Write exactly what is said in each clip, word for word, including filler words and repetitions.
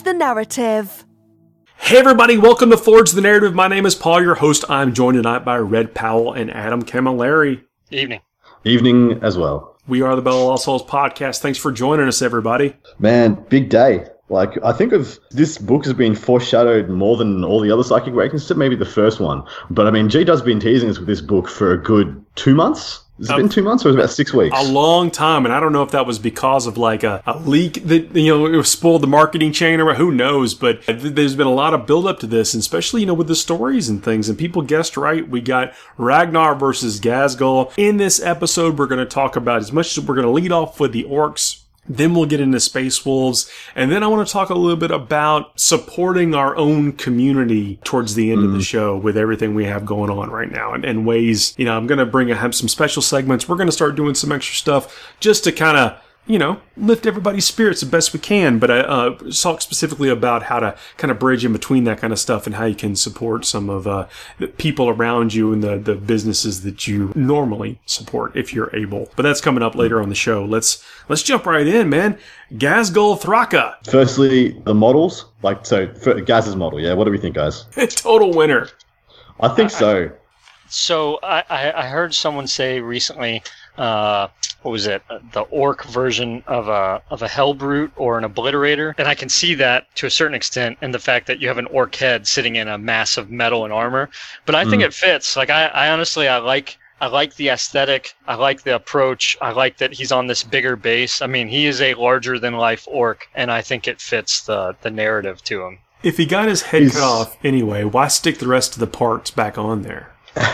the Narrative. Hey everybody, welcome to Forge the Narrative. My name is Paul, your host. I'm joined tonight by Red Powell and Adam Camilleri. Evening. Evening as well. We are the Battle of Lost Souls podcast. Thanks for joining us, everybody. Man, big day. Like, I think of this book has been foreshadowed more than all the other Psychic Awakenings, except maybe the first one. But I mean, G-Dub's been teasing us with this book for a good two months. Has it um, been two months or was it about six weeks? A long time, and I don't know if that was because of like a, a leak that, you know, it spoiled the marketing chain or who knows, but there's been a lot of build up to this, and especially, you know, with the stories and things, and people guessed right. We got Ragnar versus Ghazghkull. In this episode, we're going to talk about, as much as we're going to lead off with the orcs, then we'll get into Space Wolves, and then I want to talk a little bit about supporting our own community towards the end mm. of the show with everything we have going on right now, and, and ways, you know, I'm going to bring, have some special segments. We're going to start doing some extra stuff just to kind of, you know, lift everybody's spirits the best we can, but I uh, talk specifically about how to kind of bridge in between that kind of stuff and how you can support some of uh, the people around you and the, the businesses that you normally support if you're able. But that's coming up later on the show. Let's let's jump right in, man. Ghazghkull Thraka. Firstly, the models. Like, so, for Gaz's model, yeah? What do we think, guys? Total winner. I think so. So, I, I heard someone say recently, uh, what was it, the orc version of a of a Hellbrute or an Obliterator, and I can see that to a certain extent in the fact that you have an orc head sitting in a mass of metal and armor. But I think mm. it fits. Like I, I honestly, I like I like the aesthetic. I like the approach. I like that he's on this bigger base. I mean, he is a larger than life orc, and I think it fits the the narrative to him. If he got his head he's... cut off anyway, why stick the rest of the parts back on there?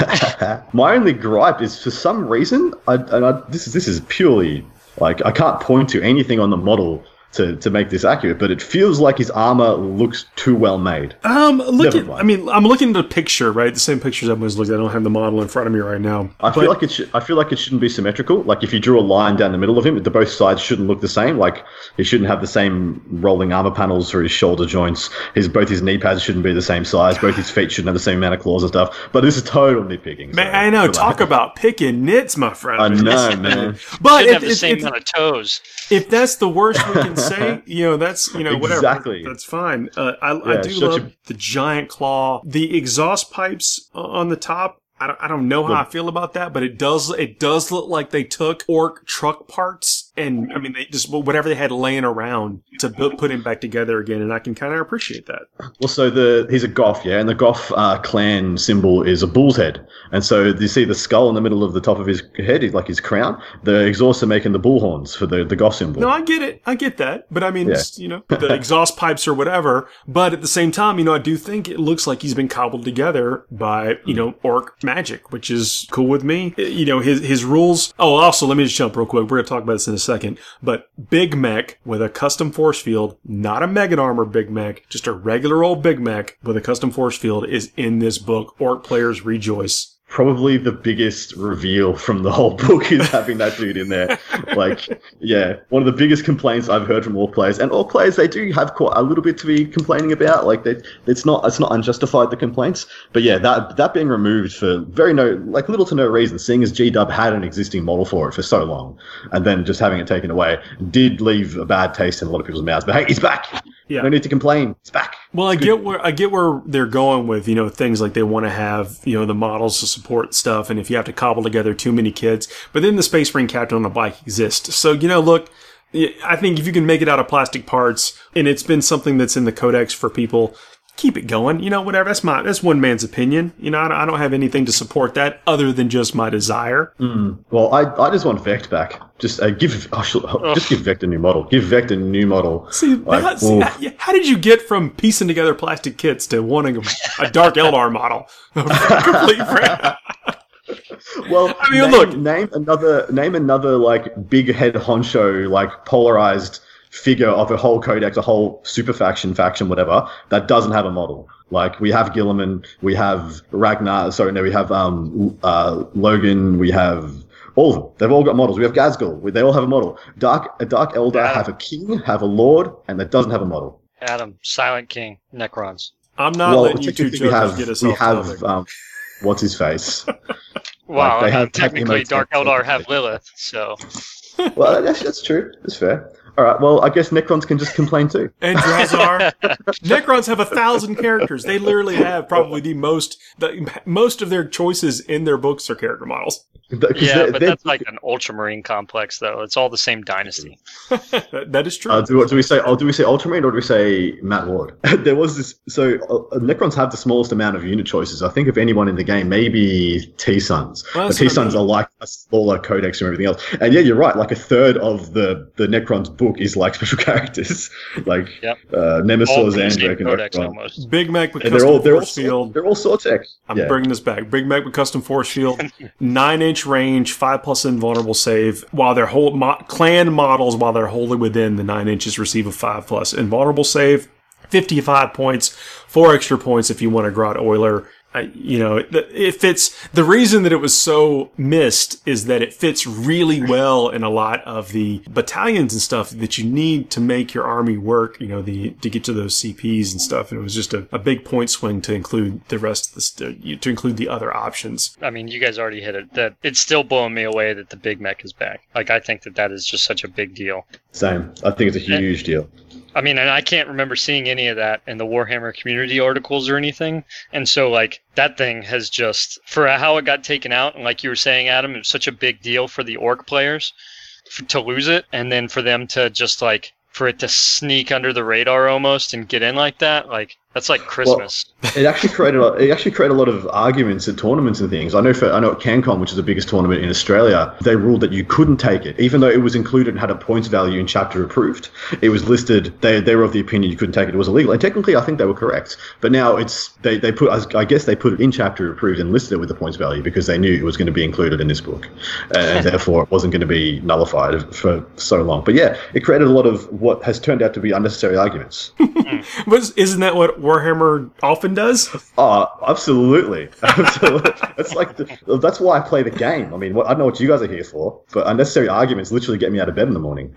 My only gripe is, for some reason, I, and I, this is this is purely like I can't point to anything on the model to, to make this accurate, but it feels like his armor looks too well made. Um, look at, I mean, I'm looking at the picture, right? The same pictures everyone's looked at. I don't have the model in front of me right now. I but, feel like it. Sh- I feel like it shouldn't be symmetrical. Like if you drew a line down the middle of him, the both sides shouldn't look the same. Like he shouldn't have the same rolling armor panels for his shoulder joints. His both his knee pads shouldn't be the same size. Both his feet shouldn't have the same amount of claws and stuff. But this is total nitpicking. Man, so, I know. Talk about picking nits, my friend. I know, man. But it, have the it, same amount of toes. If that's the worst we can say, you know, that's, you know, whatever. Exactly. That's fine. Uh, I, yeah, I do love a... the giant claw. The exhaust pipes on the top, I don't, I don't know how I feel about that, but it does it does look like they took orc truck parts and, I mean, they just whatever they had laying around to put him back together again, and I can kind of appreciate that. Well, so the he's a Goth, yeah, and the Goth uh, clan symbol is a bull's head, and so you see the skull in the middle of the top of his head, like his crown. The exhausts are making the bull horns for the, the Goth symbol. No, I get it, I get that, but I mean, yeah. it's, you know, the exhaust pipes or whatever. But at the same time, you know, I do think it looks like he's been cobbled together by, you know, orc magic, which is cool with me. You know, his his rules. Oh, also, let me just jump real quick. We're going to talk about this in a second. But Big Mech with a custom force field, not a Mega Armor Big Mech, just a regular old Big Mech with a custom force field is in this book. Orc players rejoice. Probably the biggest reveal from the whole book is having that dude in there. Like, yeah, one of the biggest complaints I've heard from all players, and all players, they do have quite a little bit to be complaining about. Like, they, it's not it's not unjustified, the complaints. But yeah, that that being removed for very no, like little to no reason, seeing as G-Dub had an existing model for it for so long, and then just having it taken away did leave a bad taste in a lot of people's mouths. But hey, he's back. Yeah. No need to complain. It's back. Well, it's I get where I get where they're going with, you know, things like they want to have, you know, the models to support stuff, and if you have to cobble together too many kids, but then the Space Marine captain on a bike exists. So, you know, look, I think if you can make it out of plastic parts, and it's been something that's in the codex for people, keep it going. You know, whatever. That's my that's one man's opinion. You know, I don't have anything to support that other than just my desire. Mm. Well, I I just want Vect back. Just uh, give oh, just give Vect a new model. Give Vect a new model. See, like, that, see how, how did you get from piecing together plastic kits to wanting a, a Dark Eldar model? Complete friend. Well, I mean, name, look, name another name another like big head honcho, like polarized figure of a whole codex, a whole super faction, faction, whatever, that doesn't have a model. Like, we have Guilliman, we have Ragnar, sorry, no, we have um uh Logan, we have all of them. They've all got models. We have Ghazghkull, they all have a model. Dark a Dark Eldar Adam. have a king, have a lord, and that doesn't have a model. Adam, Silent King, Necrons. I'm not well, letting you two we have, get us we off have topic. um what's his face? Wow, like, they I mean, have technically Dark Eldar have Lilith, so... Well, that's, that's true. That's fair. All right, well, I guess Necrons can just complain too. And Drazar. Necrons have a thousand characters. They literally have probably the most, the, most of their choices in their books are character models. Yeah, they're, but they're, that's like an Ultramarine complex, though. It's all the same dynasty. That is true. Uh, do, do we say? Oh, do we say Ultramarine or do we say Matt Ward? There was this. So uh, Necrons have the smallest amount of unit choices. I think of anyone in the game, maybe T Suns. Well, but T Suns are like a smaller codex from everything else. And yeah, you're right. Like a third of the the Necrons book is like special characters, like Yep. uh, Nemesis, All from the same Andrek, and codex Necron. almost. Big Mac with And custom they're all they're all force field. they're all Sortek. I'm Yeah. bringing this back. Big Mac with custom force field, nine inch range, five plus invulnerable save. While their whole mo- clan models, while they're wholly within the nine inches, receive a five plus invulnerable save, fifty-five points, four extra points if you want to Grot Oiler. Uh, you know, it, it fits. The reason that it was so missed is that it fits really well in a lot of the battalions and stuff that you need to make your army work, you know, the to get to those C Ps and stuff. And it was just a, a big point swing to include the rest of the, st- to include the other options. I mean, you guys already hit it. That it's still blowing me away that the Big Mech is back. Like, I think that that is just such a big deal. Same. I think it's a huge deal. I mean, and I can't remember seeing any of that in the Warhammer community articles or anything. And so, like, that thing has just, for how it got taken out, and like you were saying, Adam, it was such a big deal for the Orc players f- to lose it, and then for them to just, like, for it to sneak under the radar almost and get in like that, like, that's like Christmas. Well, it actually created a, it actually created a lot of arguments at tournaments and things. I know for I know at CanCon, which is the biggest tournament in Australia, they ruled that you couldn't take it, even though it was included and had a points value in chapter approved. It was listed. They they were of the opinion you couldn't take it. It was illegal, and technically, I think they were correct. But now it's they they put I guess they put it in chapter approved and listed it with the points value because they knew it was going to be included in this book, and therefore it wasn't going to be nullified for so long. But yeah, it created a lot of what has turned out to be unnecessary arguments. But isn't that what Warhammer often does? Oh, absolutely. Absolutely. That's like the, that's why I play the game. I mean, what, I don't know what you guys are here for, but unnecessary arguments literally get me out of bed in the morning.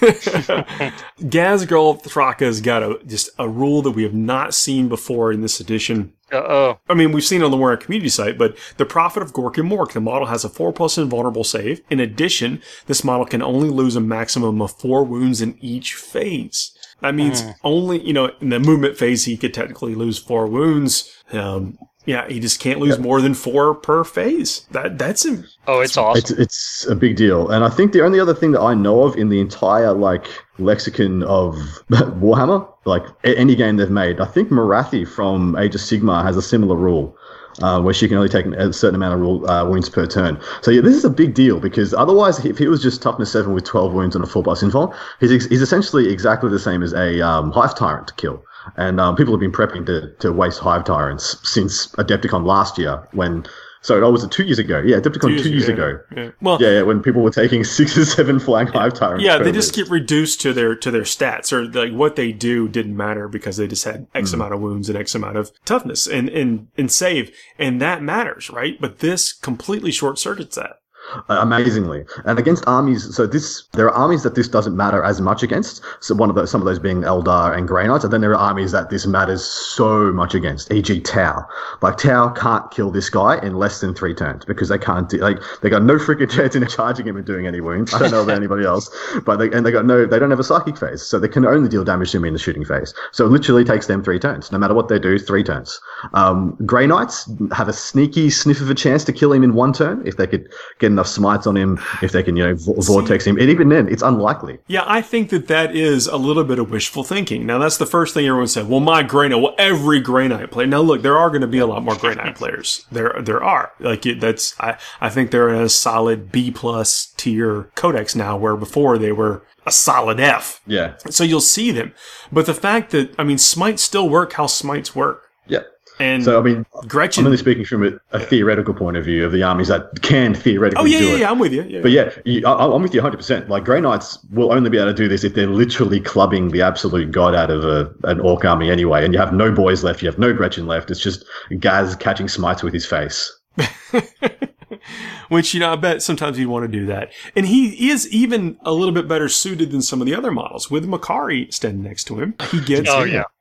Ghazghkull Thraka's got a just a rule that we have not seen before in this edition. Uh-oh. I mean, we've seen it on the Warhammer community site, but the Prophet of Gork and Mork, the model has a four plus invulnerable save. In addition, this model can only lose a maximum of four wounds in each phase. That means mm. only, you know, in the movement phase, he could technically lose four wounds. Um, yeah, he just can't lose yep. more than four per phase. That That's a, Oh, it's awesome. It's, it's a big deal. And I think the only other thing that I know of in the entire, like, lexicon of Warhammer, like, any game they've made, I think Marathi from Age of Sigmar has a similar rule. Uh, where she can only take a certain amount of rule, uh, wounds per turn. So yeah, this is a big deal because otherwise, if he was just toughness seven with twelve wounds on a four plus invul, he's ex- he's essentially exactly the same as a um, Hive Tyrant to kill. And um, people have been prepping to, to waste Hive Tyrants since Adepticon last year when... So oh, was it two years ago? Yeah, Adepticon two years, two years ago. ago. Yeah. Well, yeah, yeah, when people were taking six or seven flying Hive Tyrants. Yeah, they just get reduced to their to their stats, or like what they do didn't matter because they just had X mm. amount of wounds and X amount of toughness and, and, and save, and that matters, right? But this completely short circuits that. Uh, amazingly, and against armies. So this, there are armies that this doesn't matter as much against. So one of those, some of those being Eldar and Grey Knights, and then there are armies that this matters so much against. for example, Tau. Like Tau can't kill this guy in less than three turns because they can't. Do, like they got no freaking chance in charging him and doing any wounds. I don't know about anybody else, but they and they got no. They don't have a psychic phase, so they can only deal damage to him in the shooting phase. So it literally takes them three turns, no matter what they do. Three turns. Um, Grey Knights have a sneaky sniff of a chance to kill him in one turn if they could get enough smites on him, if they can, you know, v- vortex him. And even then, it's unlikely. Yeah, I think that that is a little bit of wishful thinking. Now, that's the first thing everyone said. Well, my Grey Knight, well, every Grey Knight player. Now, look, there are going to be a lot more Grey Knight players. There there are. Like, it, that's, I, I think they're in a solid B plus tier codex now, where before they were a solid F. Yeah. So you'll see them. But the fact that, I mean, smites still work how smites work. Yeah. And so, I mean, Gretchen, I'm only speaking from a, a theoretical point of view of the armies that can theoretically oh, yeah, do yeah, it. yeah, I'm with you. Yeah, but yeah, you, I, I'm with you one hundred percent. Like, Grey Knights will only be able to do this if they're literally clubbing the absolute god out of a, an Orc army anyway, and you have no boys left, you have no Gretchen left. It's just Gaz catching smites with his face. Which, you know, I bet sometimes he'd want to do that. And he is even a little bit better suited than some of the other models. With Makari standing next to him, he gets oh, yeah.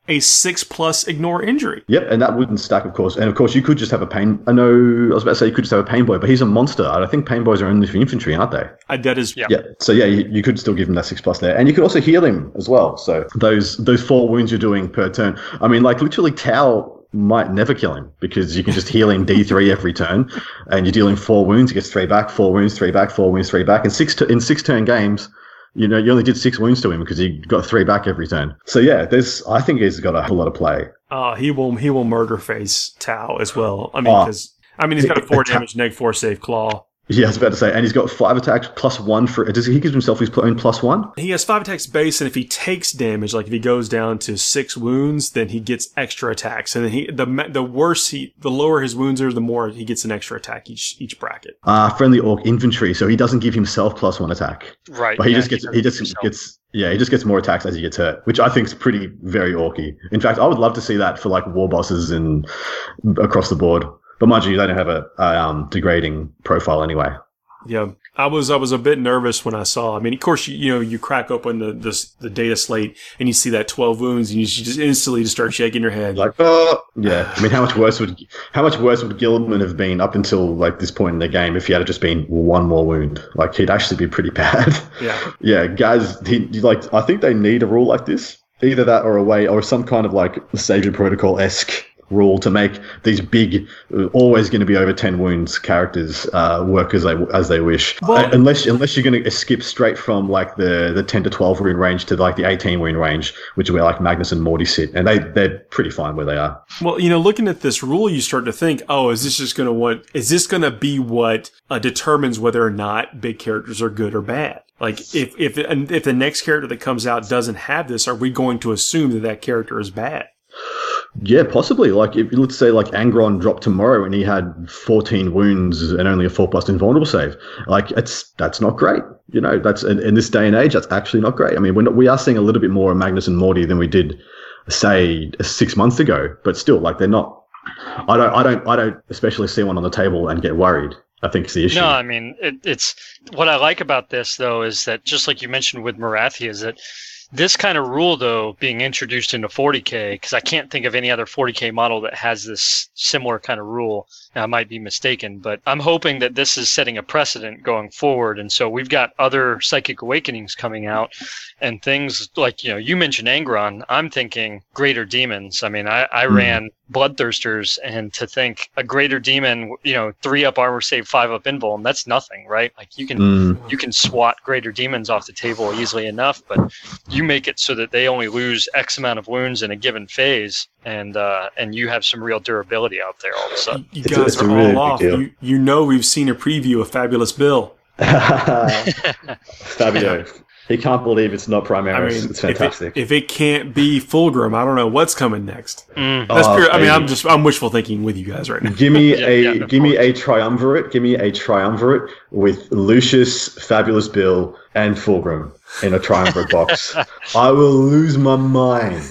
a six plus ignore injury. Yep, and that wouldn't stack, of course. And of course, you could just have a pain. I know I was about to say you could just have a pain boy, but he's a monster. I think pain boys are only for infantry, aren't they? Uh, that is, yeah. Yeah. So yeah, you, you could still give him that six plus there, and you could also heal him as well. So those those four wounds you're doing per turn. I mean, like literally, Tau might never kill him because you can just heal him D three every turn, and you're dealing four wounds. He gets three back, four wounds, three back, four wounds, three back, and six t- in six turn games. You know, you only did six wounds to him because he got three back every turn. So yeah, there's. I think he's got a whole lot of play. Uh, he will he will murder face Tau as well. I mean, because oh. I mean he's got a four damage neg four save claw. Yeah, I was about to say, and he's got five attacks plus one for. Does he, he gives himself his own plus one? He has five attacks base, and if he takes damage, like if he goes down to six wounds, then he gets extra attacks. And then he the the worse he the lower his wounds are, the more he gets an extra attack each each bracket. Uh friendly orc infantry, so he doesn't give himself plus one attack. Right, but he yeah, just gets he, he just himself. gets yeah he just gets more attacks as he gets hurt, which I think is pretty very orky. In fact, I would love to see that for like war bosses and across the board. But mind you, they don't have a, a um, degrading profile anyway. Yeah, I was I was a bit nervous when I saw. I mean, of course, you, you know, you crack open the, the the data slate and you see that twelve wounds, and you just instantly just start shaking your head. Like, oh, yeah. I mean, how much worse would how much worse would Gilman have been up until like this point in the game if he had just been one more wound? Like, he'd actually be pretty bad. Yeah, yeah. Guys, he, like I think they need a rule like this, either that or a way or some kind of like Savior Protocol esque rule to make these big, always going to be over ten wounds characters uh, work as they as they wish. Well, uh, unless unless you're going to skip straight from like the, the ten to twelve wound range to like the eighteen wound range, which is where like Magnus and Morty sit, and they they're pretty fine where they are. Well, you know, looking at this rule, you start to think, oh, is this just going to what? Is this going to be what uh, determines whether or not big characters are good or bad? Like, if if if the next character that comes out doesn't have this, are we going to assume that that character is bad? Yeah, possibly. Like, if let's say like Angron dropped tomorrow and he had fourteen wounds and only a four plus invulnerable save, like it's that's not great. You know, that's in, in this day and age, that's actually not great. I mean, we're not, we are seeing a little bit more of Magnus and Morty than we did, say, six months ago. But still, like they're not. I don't. I don't. I don't especially see one on the table and get worried. I think it's the issue. No, I mean it, it's what I like about this though is that just like you mentioned with Marathi is that. This kind of rule, though, being introduced into forty K, because I can't think of any other forty K model that has this similar kind of rule. Now, I might be mistaken, but I'm hoping that this is setting a precedent going forward. And so we've got other Psychic Awakenings coming out and things like, you know, you mentioned Angron. I'm thinking Greater Demons. I mean, I, I mm. ran Bloodthirsters, and to think a Greater Demon, you know, three up armor save, five up invuln, that's nothing, right? Like you can mm. you can swat Greater Demons off the table easily enough, but you make it so that they only lose X amount of wounds in a given phase, and uh, and you have some real durability out there all of a sudden. You guys it's, it's are all really off. You, you know we've seen a preview of Fabulous Bill. Fabulous. He can't believe it's not Primaris. I mean, it's fantastic. If it, if it can't be Fulgrim, I don't know what's coming next. Mm. That's oh, pure. I mean, I'm just I'm wishful thinking with you guys right now. Give me yeah, a yeah, no, give me a triumvirate. Give me a triumvirate with Lucius, Fabulous Bill, and Fulgrim in a triumvirate box. I will lose my mind.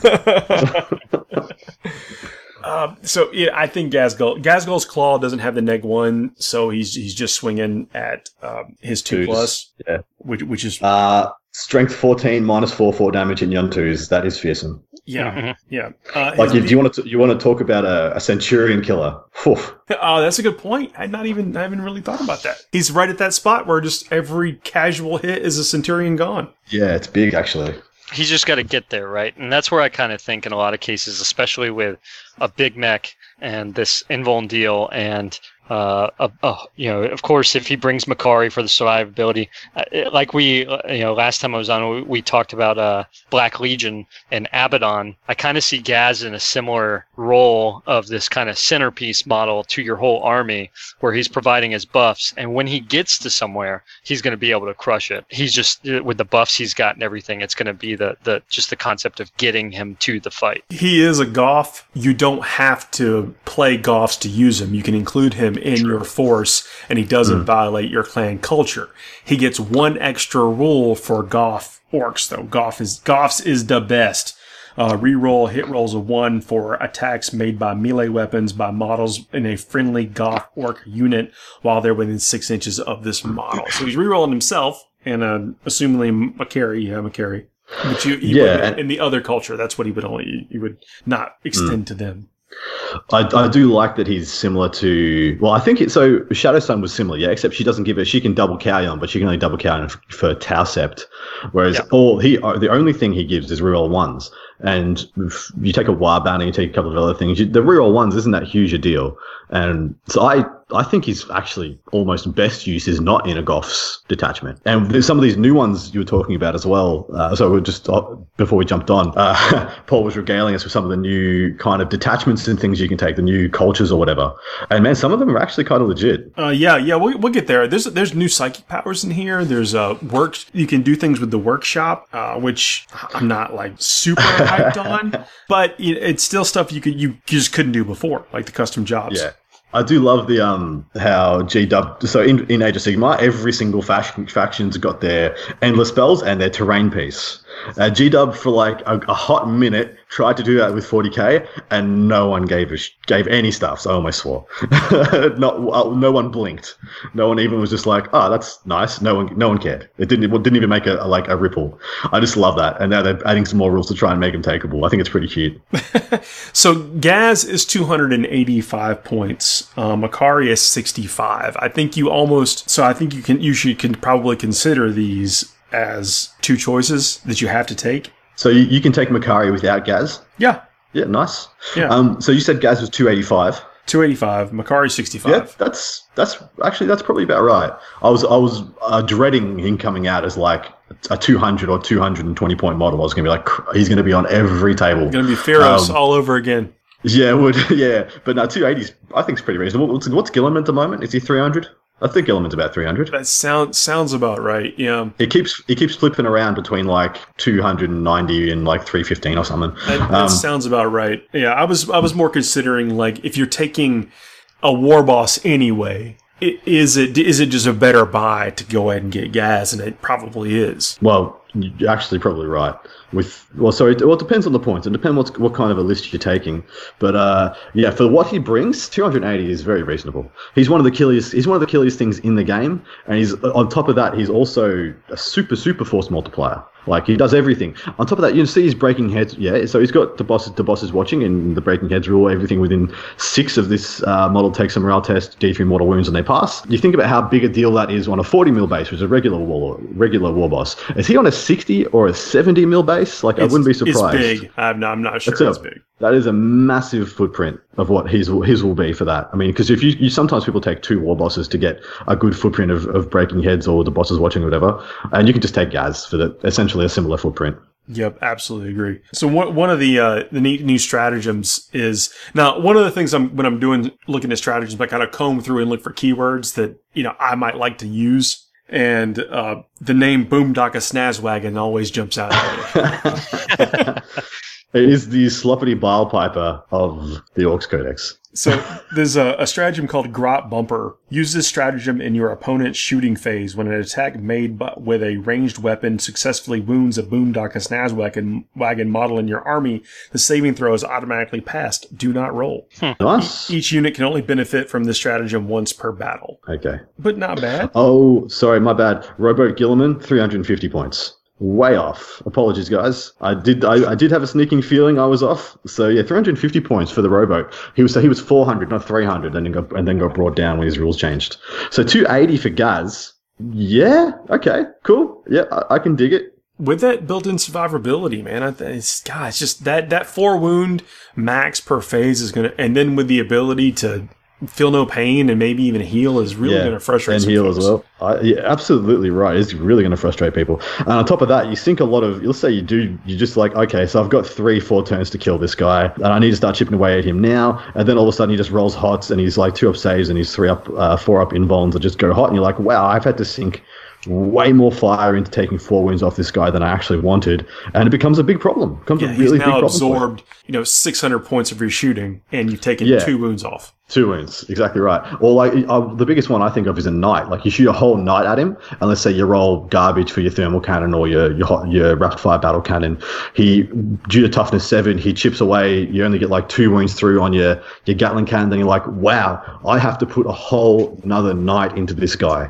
Um, so yeah, I think Gazgul Gazgul's Claw doesn't have the neg one, so he's he's just swinging at um, his two Twos. plus, yeah, which which is uh, strength fourteen minus four four damage in Yuntus. That is fearsome. Yeah, mm-hmm. yeah. Uh, like, do you want to you want to talk about a, a Centurion killer? Oof. Oh, that's a good point. I not even I haven't really thought about that. He's right at that spot where just every casual hit is a Centurion gone. Yeah, it's big actually. He's just got to get there, right? And that's where I kind of think in a lot of cases, especially with a big mech and this invuln deal and Uh, uh, uh, you know, of course, if he brings Makari for the survivability, uh, it, like we, uh, you know, last time I was on, we, we talked about uh, Black Legion and Abaddon. I kind of see Gaz in a similar role of this kind of centerpiece model to your whole army, where he's providing his buffs, and when he gets to somewhere, he's going to be able to crush it. He's just with the buffs he's got and everything. It's going to be the the just the concept of getting him to the fight. He is a Goth. You don't have to play Goths to use him. You can include him in True. your force, and he doesn't mm. violate your clan culture. He gets one extra rule for Goth orcs, though. Goth is Goths is the best. Uh, reroll hit rolls of one for attacks made by melee weapons by models in a friendly Goth orc unit while they're within six inches of this model. So he's rerolling himself, and uh, assumingly Makari, yeah, Makari. But you, you Yeah, would, in the other culture, that's what he would only you would not extend to them. I, I do like that he's similar to. Well, I think it. So Shadow Sun was similar, yeah. Except she doesn't give it. She can double Kauyon, but she can only double Kauyon for, for Tau Sept. Whereas Yep. all he, uh, the only thing he gives is reroll ones. And if you take a Warband and you take a couple of other things, you, the reroll ones isn't that huge a deal. And so I, I think he's actually almost best use is not in a Goff's detachment. And there's some of these new ones you were talking about as well. Uh, so we're just uh, before we jumped on, uh, Paul was regaling us with some of the new kind of detachments and things you can take, the new cultures or whatever. And man, some of them are actually kind of legit. Uh, yeah, yeah, we'll, we'll get there. There's there's new psychic powers in here. There's uh work. You can do things with the workshop, uh, which I'm not like super hyped on, but it, it's still stuff you could you just couldn't do before, like the custom jobs. Yeah. I do love the um how G-Dub, so in, in Age of Sigmar, every single faction, faction's got their endless spells and their terrain piece. Uh, G-Dub for like a, a hot minute tried to do that with forty K and no one gave a sh- gave any stuff, so I almost swore. Not, uh, no one blinked. No one even was just like, oh, that's nice. No one no one cared. It didn't, it didn't even make a, a like a ripple. I just love that. And now they're adding some more rules to try and make them takeable. I think it's pretty cute. So Gaz is two hundred eighty-five points. Um, Makari is sixty-five. I think you almost. So I think you can. You should can probably consider these as two choices that you have to take. So you, you can take Makari without Gaz? Yeah. Yeah, nice. Yeah. Um, so you said Gaz was two eighty-five. two eighty-five. Makari sixty-five. Yeah, that's that's actually that's probably about right. I was I was uh, dreading him coming out as like a two hundred or two hundred twenty point model. I was going to be like, he's going to be on every table. Going to be Feros Um, all over again. Yeah, it would yeah, but no, two eighty I think is pretty reasonable. What's, what's Gilliman at the moment? Is he three hundred? I think Gilliman's about three hundred. That sound, sounds about right, yeah. He keeps he keeps flipping around between like two hundred ninety and like three fifteen or something. That, that Um, sounds about right. Yeah, I was I was more considering, like, if you're taking a war boss anyway, i- is it is it just a better buy to go ahead and get Gaz? And it probably is. Well, you're actually probably right. With well, sorry, it, well, it depends on the points. It depends what what kind of a list you're taking. But uh, yeah, for what he brings, two hundred eighty is very reasonable. He's one of the killiest. He's one of the killiest things in the game, and he's on top of that, he's also a super super force multiplier. Like, he does everything. On top of that, you see his breaking heads. Yeah, so he's got the bosses, the bosses watching, and the breaking heads rule. Everything within six of this uh, model takes a morale test, D three mortal wounds, and they pass. You think about how big a deal that is on a forty mil base, which is a regular war, regular war boss. Is he on a sixty or a seventy mil base? Like, I wouldn't be surprised. It's big. I'm not, I'm not sure That's it's a- big. That is a massive footprint of what his his will be for that. I mean, because if you, you sometimes people take two war bosses to get a good footprint of, of breaking heads or the bosses watching or whatever, and you can just take Gaz for the, essentially a similar footprint. Yep, absolutely agree. So one one of the uh, the neat new stratagems is now one of the things I'm when I'm doing looking at stratagems, I kind of comb through and look for keywords that you know I might like to use, and uh, the name Boomdaka Snazwagon always jumps out at me. It is the sloppity bile piper of the Orcs Codex. So there's a, a stratagem called Grot Bumper. Use this stratagem in your opponent's shooting phase. When an attack made by, with a ranged weapon successfully wounds a Boomdaka Snazwagon wagon model in your army, the saving throw is automatically passed. Do not roll. Nice. Each unit can only benefit from this stratagem once per battle. Okay. But not bad. Oh, sorry, my bad. Rowboat Gilliman, three hundred fifty points. Way off. Apologies, guys. I did I, I did have a sneaking feeling I was off. So yeah, three hundred fifty points for the rowboat. He was so he was four hundred, not three hundred, and then got and then got brought down when his rules changed. So two eighty for Gaz. Yeah. Okay. Cool. Yeah, I, I can dig it. With that built-in survivability, man, I th- it's, God, it's just that that four wound max per phase is gonna, and then with the ability to feel no pain and maybe even heal is really Yeah, going to frustrate and some heal folks. as well. I, yeah, absolutely right. It's really going to frustrate people. And on top of that, you sink a lot of. Let's say you do. You're just like, okay, so I've got three, four turns to kill this guy, and I need to start chipping away at him now. And then all of a sudden, he just rolls hots, and he's like two up saves, and he's three up, uh, four up invulns that just go hot, and you're like, wow, I've had to sink way more fire into taking four wounds off this guy than I actually wanted, and it becomes a big problem. It becomes Yeah, a he's really big now problem. for you. absorbed, you know, six hundred points of your shooting, and you've taken Yeah. two wounds off. Two wounds, exactly right. Or like uh, the biggest one I think of is a knight. Like you shoot a whole knight at him, and let's say you roll garbage for your thermal cannon or your your hot, your rapid fire battle cannon. He, due to toughness seven, he chips away. You only get like two wounds through on your your Gatling cannon. Then you're like, wow, I have to put a whole another knight into this guy.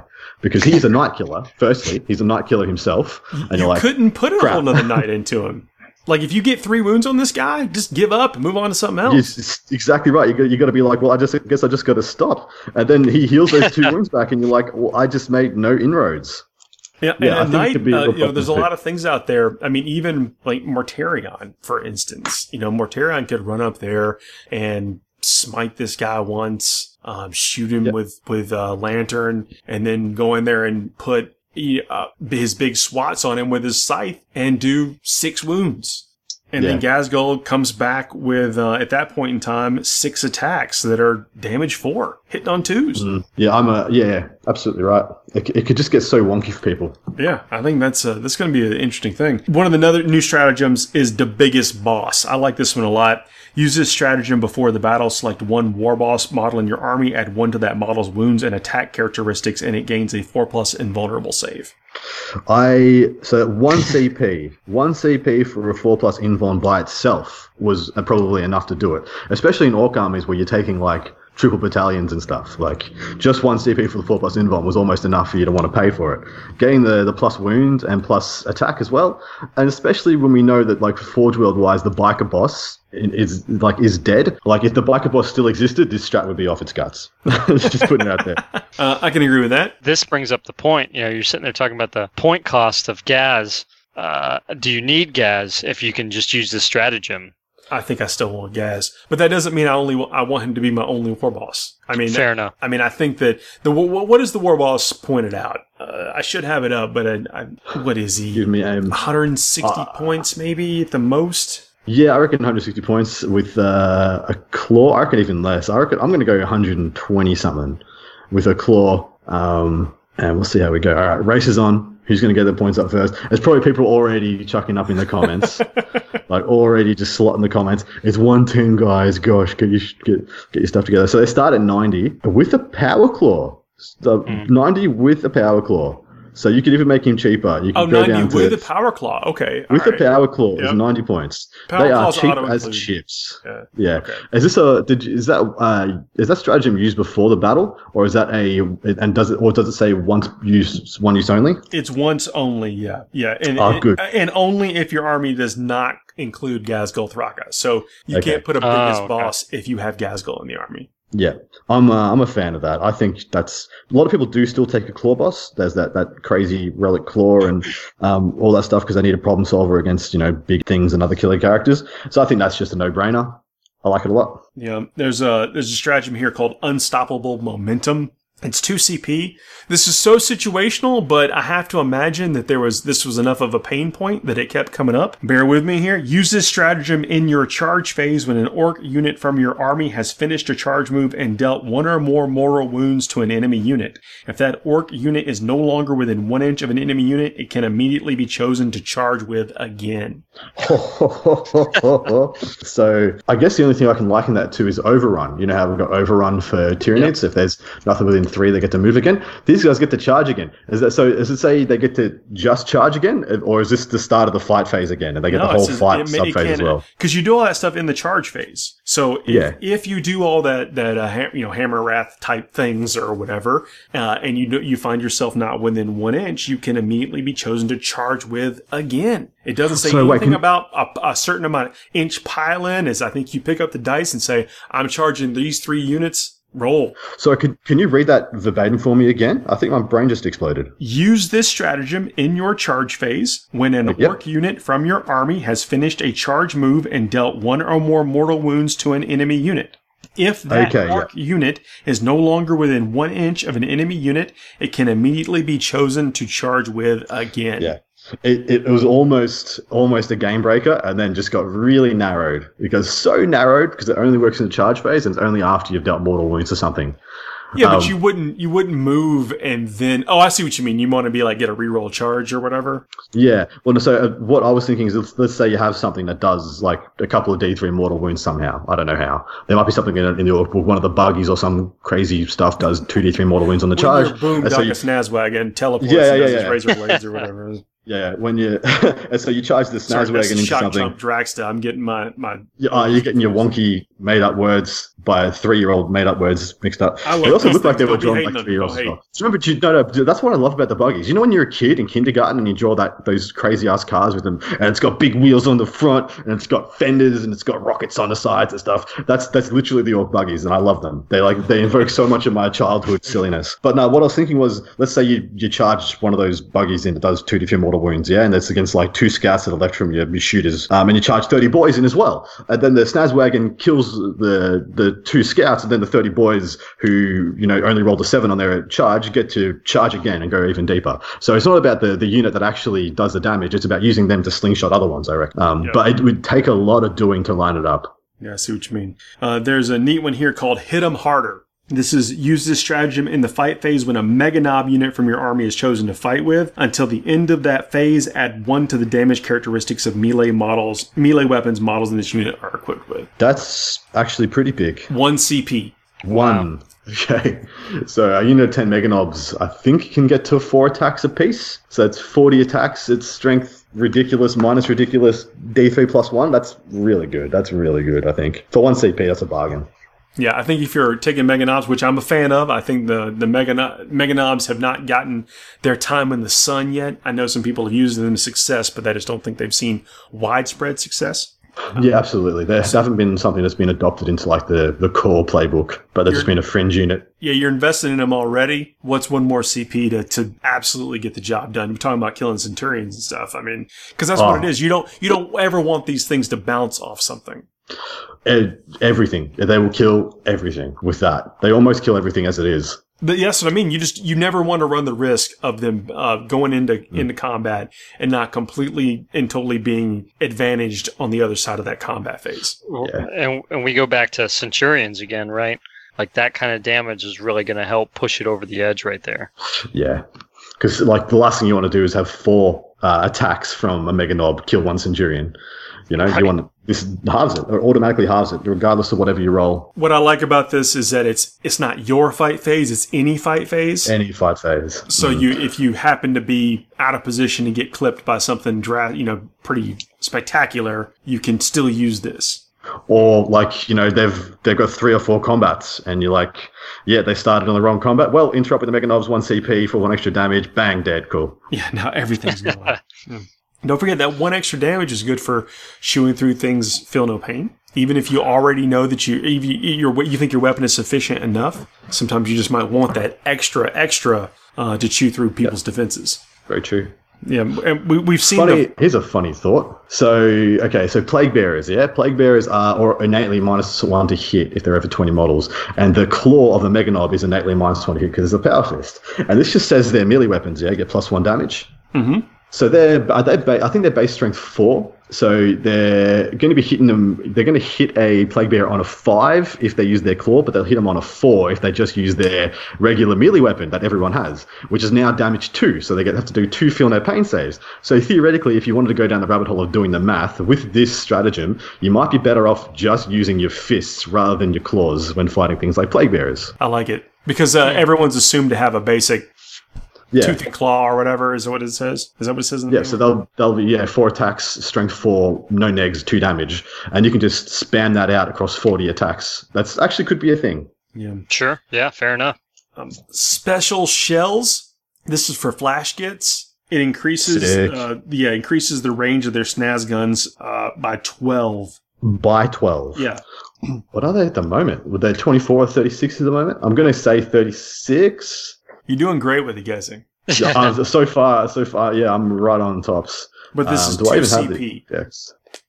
because he's a night killer. Firstly, he's a night killer himself, and you you're like, couldn't put a crap. whole nother night into him. Like, if you get three wounds on this guy, just give up and move on to something else. Yes, it's exactly right. You got, you got to be like, well, I just I guess I just got to stop. And then he heals those two wounds back, and you're like, well, I just made no inroads. Yeah, Yeah, I and think it at night, could be a uh, real you know, there's a problem. lot of things out there. I mean, even like Mortarion, for instance. You know, Mortarion could run up there and smite this guy once, um, shoot him Yep. with with a lantern, and then go in there and put uh, his big swats on him with his scythe and do six wounds. And then Yeah. Ghazghkull comes back with, uh, at that point in time, six attacks that are damage four, hitting on twos. Mm. Yeah, I'm a yeah, absolutely right. It, it could just get so wonky for people. Yeah, I think that's uh, that's going to be an interesting thing. One of the other new stratagems is the biggest boss. I like this one a lot. Use this stratagem before the battle. Select one war boss model in your army, add one to that model's wounds and attack characteristics, and it gains a four plus invulnerable save. I so one C P, one C P for a four plus invuln by itself was uh, probably enough to do it. Especially in orc armies where you're taking like triple battalions and stuff. Like just one C P for the four plus invuln was almost enough for you to want to pay for it. Getting the the plus wound and plus attack as well, and especially when we know that like Forge World wise, the biker boss is like is dead. Like if the biker boss still existed, this strat would be off its guts. Just putting it out there. Uh, I can agree with that. This brings up the point. You know, you're sitting there talking about the point cost of Gaz. Uh, do you need Gaz if you can just use this stratagem? I think I still want Gaz, but that doesn't mean I only I want him to be my only war boss. I mean, Fair enough. I mean, I think that the what what is the war boss pointed out? Uh, I should have it up, but I, I, what is he? Give me a one hundred sixty uh, points, maybe at the most. Yeah, I reckon one hundred sixty points with uh, a claw. I reckon even less. I reckon I'm going to go one hundred twenty something with a claw, um, and we'll see how we go. All right, race is on. Who's going to get the points up first? There's probably people already chucking up in the comments, like already just slotting the comments. It's one ten, guys. Gosh, get your get get your stuff together. So they start at ninety with a power claw. The Mm. ninety with a power claw. So you could even make him cheaper. You could Oh, go ninety down to with a power claw. Okay, with all the right. power claw is Yep. ninety points. Power they are claws cheap auto as include. chips. Yeah. Yeah. Okay. Is this a did you- is that uh is that stratagem used before the battle, or is that a and does it or does it say once use one use only? It's once only. Yeah, yeah, and Oh, and, good. and only if your army does not include Ghazghkull Thraka. So you Okay. can't put a Oh, biggest okay. boss if you have Ghazghkull in the army. Yeah, I'm uh, I'm a fan of that. I think that's a lot of people do still take a claw boss. There's that, that crazy relic claw and um, all that stuff because they need a problem solver against you know big things and other killer characters. So I think that's just a no brainer. I like it a lot. Yeah, there's a there's a stratagem here called Unstoppable Momentum. It's two C P. This is so situational, but I have to imagine that there was this was enough of a pain point that it kept coming up. Bear with me here. Use this stratagem in your charge phase when an orc unit from your army has finished a charge move and dealt one or more mortal wounds to an enemy unit. If that orc unit is no longer within one inch of an enemy unit, it can immediately be chosen to charge with again. So I guess the only thing I can liken that to is overrun. You know how we've got overrun for Tyranids? If there's nothing within three, they get to move again. These guys get to charge again. Is that so? Does it say they get to just charge again, or is this the start of the fight phase again, and they get the whole fight sub phase as well? Because you do all that stuff in the charge phase. So if, Yeah. if you do all that that uh, ha- you know hammer wrath type things or whatever, uh, and you do, you find yourself not within one inch, you can immediately be chosen to charge with again. It doesn't say So, wait, anything can- about a, a certain amount of inch pile-in. Is I think you pick up the dice and say, I'm charging these three units. Roll. So can can you read that verbatim for me again? I think my brain just exploded. Use this stratagem in your charge phase when an Yep. orc unit from your army has finished a charge move and dealt one or more mortal wounds to an enemy unit. If that Okay, orc unit is no longer within one inch of an enemy unit, it can immediately be chosen to charge with again. Yeah. It, it was almost almost a game breaker, and then just got really narrowed because so narrowed because it only works in the charge phase, and it's only after you've dealt mortal wounds or something. Yeah, but Um, you wouldn't you wouldn't move and then oh I see what you mean. You want to be like get a reroll charge or whatever. Yeah. Well, no, so uh, what I was thinking is let's, let's say you have something that does like a couple of D three mortal wounds somehow. I don't know how. There might be something in, in the orc book. One of the buggies or some crazy stuff does two D three mortal wounds on the charge. When your boom and so you- Douglas Nazwag and teleports Yeah, and yeah, does yeah. his razor blades or whatever. Yeah, when you and so you charge the Sorry, Snazwagon that's into shock something. chump Dragsta. I'm getting my my. Yeah, oh, you're getting your wonky made up words by a three-year-old made up words mixed up. I love They also those look like they things. were Don't be drawn hating like on- three-year-olds. don't as hate. well. So remember, you, no, no, that's what I love about the buggies. You know when you're a kid in kindergarten and you draw that those crazy-ass cars with them, and it's got big wheels on the front, and it's got fenders, and it's got rockets on the sides and stuff. That's that's literally the Orc buggies, and I love them. They like they invoke so much of my childhood silliness. But no, what I was thinking was, let's say you you charge one of those buggies in that does two different mortal wounds, yeah, and that's against like two scouts that are left from your, your shooters, um, and you charge thirty boys in as well, and then the Snazwagon kills the the two scouts, and then the thirty boys who you know only rolled a seven on their charge get to charge again and go even deeper. So it's not about the the unit that actually does the damage; it's about using them to slingshot other ones, I reckon. Um, Yeah. But it would take a lot of doing to line it up. Yeah, I see what you mean. Uh, there's a neat one here called Hit 'em Harder. This is use this stratagem in the fight phase when a Mega Nob unit from your army is chosen to fight with. Until the end of that phase, add one to the damage characteristics of melee models, melee weapons models in this unit are equipped with. That's actually pretty big. One C P. One. Okay. So a unit of ten Mega Nobs, I think, can get to four attacks apiece. So that's forty attacks. It's strength ridiculous minus ridiculous D three plus one. That's really good. That's really good, I think. For one C P, that's a bargain. Yeah, I think if you're taking Mega Nobs, which I'm a fan of, I think the, the Mega, No- Mega Nobs have not gotten their time in the sun yet. I know some people have used them to success, but I just don't think they've seen widespread success. Yeah, absolutely. They haven't been something that's been adopted into like the, the core playbook, but they've just been a fringe unit. Yeah, you're invested in them already. What's one more C P to, to absolutely get the job done? We're talking about killing Centurions and stuff. I mean, because that's Oh. what it is. You don't you don't ever want these things to bounce off something. E- Everything. They will kill everything with that. They almost kill everything as it is. But yes, what I mean. You just you never want to run the risk of them uh, going into Mm. into combat and not completely and totally being advantaged on the other side of that combat phase. Well, Yeah. and and we go back to Centurions again, right? Like that kind of damage is really going to help push it over the edge right there. Yeah. Because like the last thing you want to do is have four uh, attacks from a Mega Nob kill one Centurion. You know, Right. you want this halves it or automatically halves it, regardless of whatever you roll. What I like about this is that it's it's not your fight phase; it's any fight phase. Any fight phase. So you, if you happen to be out of position to get clipped by something, dra- you know, pretty spectacular, you can still use this. Or like, you know, they've they've got three or four combats and you're like, yeah, they started on the wrong combat. Well, interrupt with the Mega Nobs, one C P for one extra damage, bang, dead, cool. Yeah, now everything's going. Yeah. Don't forget that one extra damage is good for chewing through things, feel no pain. Even if you already know that you, if you, your, you think your weapon is sufficient enough, sometimes you just might want that extra, extra uh, to chew through people's defenses. Very true. Yeah, and we, we've seen Funny, the, here's a funny thought. So, okay, so Plague Bearers, yeah? Plague Bearers are or innately minus one to hit if they're over twenty models. And the Claw of the Mega Nob is innately minus one to hit because it's a Power Fist. And this just says they're melee weapons, yeah? Get plus one damage. Mhm. So they're, are they ba- I think they're base strength four. So they're going to be hitting them. They're going to hit a Plague Bearer on a five if they use their claw, but they'll hit them on a four if they just use their regular melee weapon that everyone has, which is now damage two. So they get, have to do two feel no pain saves. So theoretically, if you wanted to go down the rabbit hole of doing the math with this stratagem, you might be better off just using your fists rather than your claws when fighting things like Plague Bearers. I like it because uh, everyone's assumed to have a basic Yeah. tooth and claw or whatever is what it says. Is that what it says in the Yeah, so they'll they'll be yeah four attacks, strength four, no negs, two damage, and you can just spam that out across forty attacks. That's actually could be a thing. Yeah. Sure. Yeah. Fair enough. Um, special shells. This is for flash gets. It increases, Sick. uh, yeah, increases the range of their snaz guns uh, by twelve. By twelve. Yeah, What are they at the moment? Were they twenty-four or thirty-six at the moment? I'm going to say thirty-six. you're doing great with the guessing. Yeah, um, so far, so far, yeah, I'm right on tops. But this Um, is do I two even have C the- P. Yes.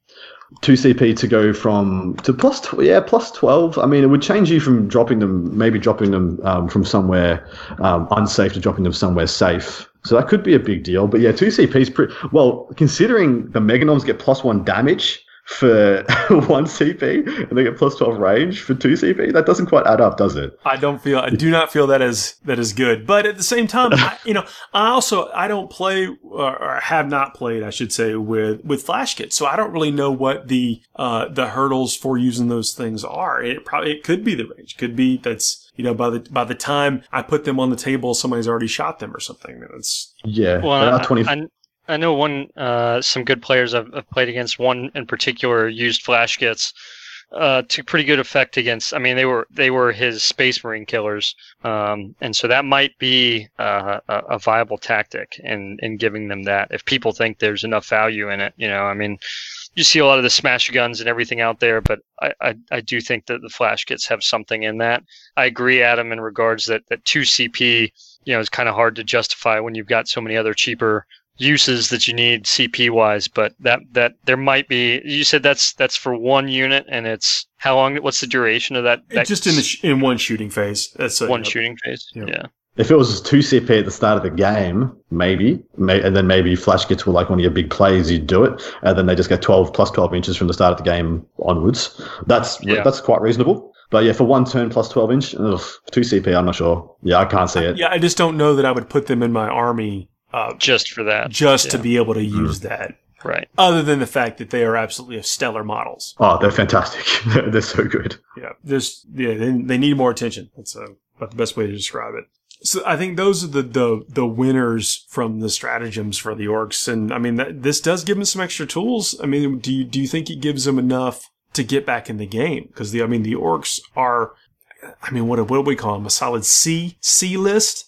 two C P to go from to plus tw- yeah plus twelve. I mean, it would change you from dropping them, maybe dropping them um, from somewhere um, unsafe to dropping them somewhere safe. So that could be a big deal. But yeah, two C P is pretty well considering the Mega Nobs get plus one damage for one C P and they get plus twelve range for two C P. That doesn't quite add up, does it? I don't feel, I do not feel that is that is good. But at the same time, I, you know, I also I don't play or, or have not played, I should say, with with flash kits, so I don't really know what the uh, the hurdles for using those things are. It probably it could be the range, could be that's you know by the by the time I put them on the table, somebody's already shot them or something. That's Yeah, Well, they I, are twenty. I, I know one, uh, some good players I've, I've played against. One in particular used flash kits uh, to pretty good effect against. I mean, they were they were his Space Marine killers, um, and so that might be uh, a, a viable tactic in in giving them that. If people think there's enough value in it, you know, I mean. You see a lot of the smash guns and everything out there, but I, I, I do think that the flash kits have something in that. I agree, Adam, in regards that, that two C P, you know, is kind of hard to justify when you've got so many other cheaper uses that you need C P wise. But that that there might be. You said that's that's for one unit, and it's how long? What's the duration of that? that Just in the sh- in one shooting phase. That's a, one yep. shooting phase. Yep. Yeah. If it was two C P at the start of the game, maybe, may, and then maybe flash kits were like one of your big plays, you'd do it, and then they just get twelve plus twelve inches from the start of the game onwards. That's Yeah. that's quite reasonable. But yeah, for one turn plus twelve inch, ugh, two C P, I'm not sure. Yeah, I can't see it. Yeah, I just don't know that I would put them in my army uh, Just for that. just to Yeah. be able to use that. Right. Other than the fact that they are absolutely stellar models. Oh, they're fantastic. they're, they're so good. Yeah, there's yeah, they, they need more attention. That's uh, about the best way to describe it. So I think those are the, the, the winners from the stratagems for the orcs. And I mean, that, this does give them some extra tools. I mean, do you, do you think it gives them enough to get back in the game? Because the, I mean, the orcs are, I mean, what, what do we call them? A solid C, C list?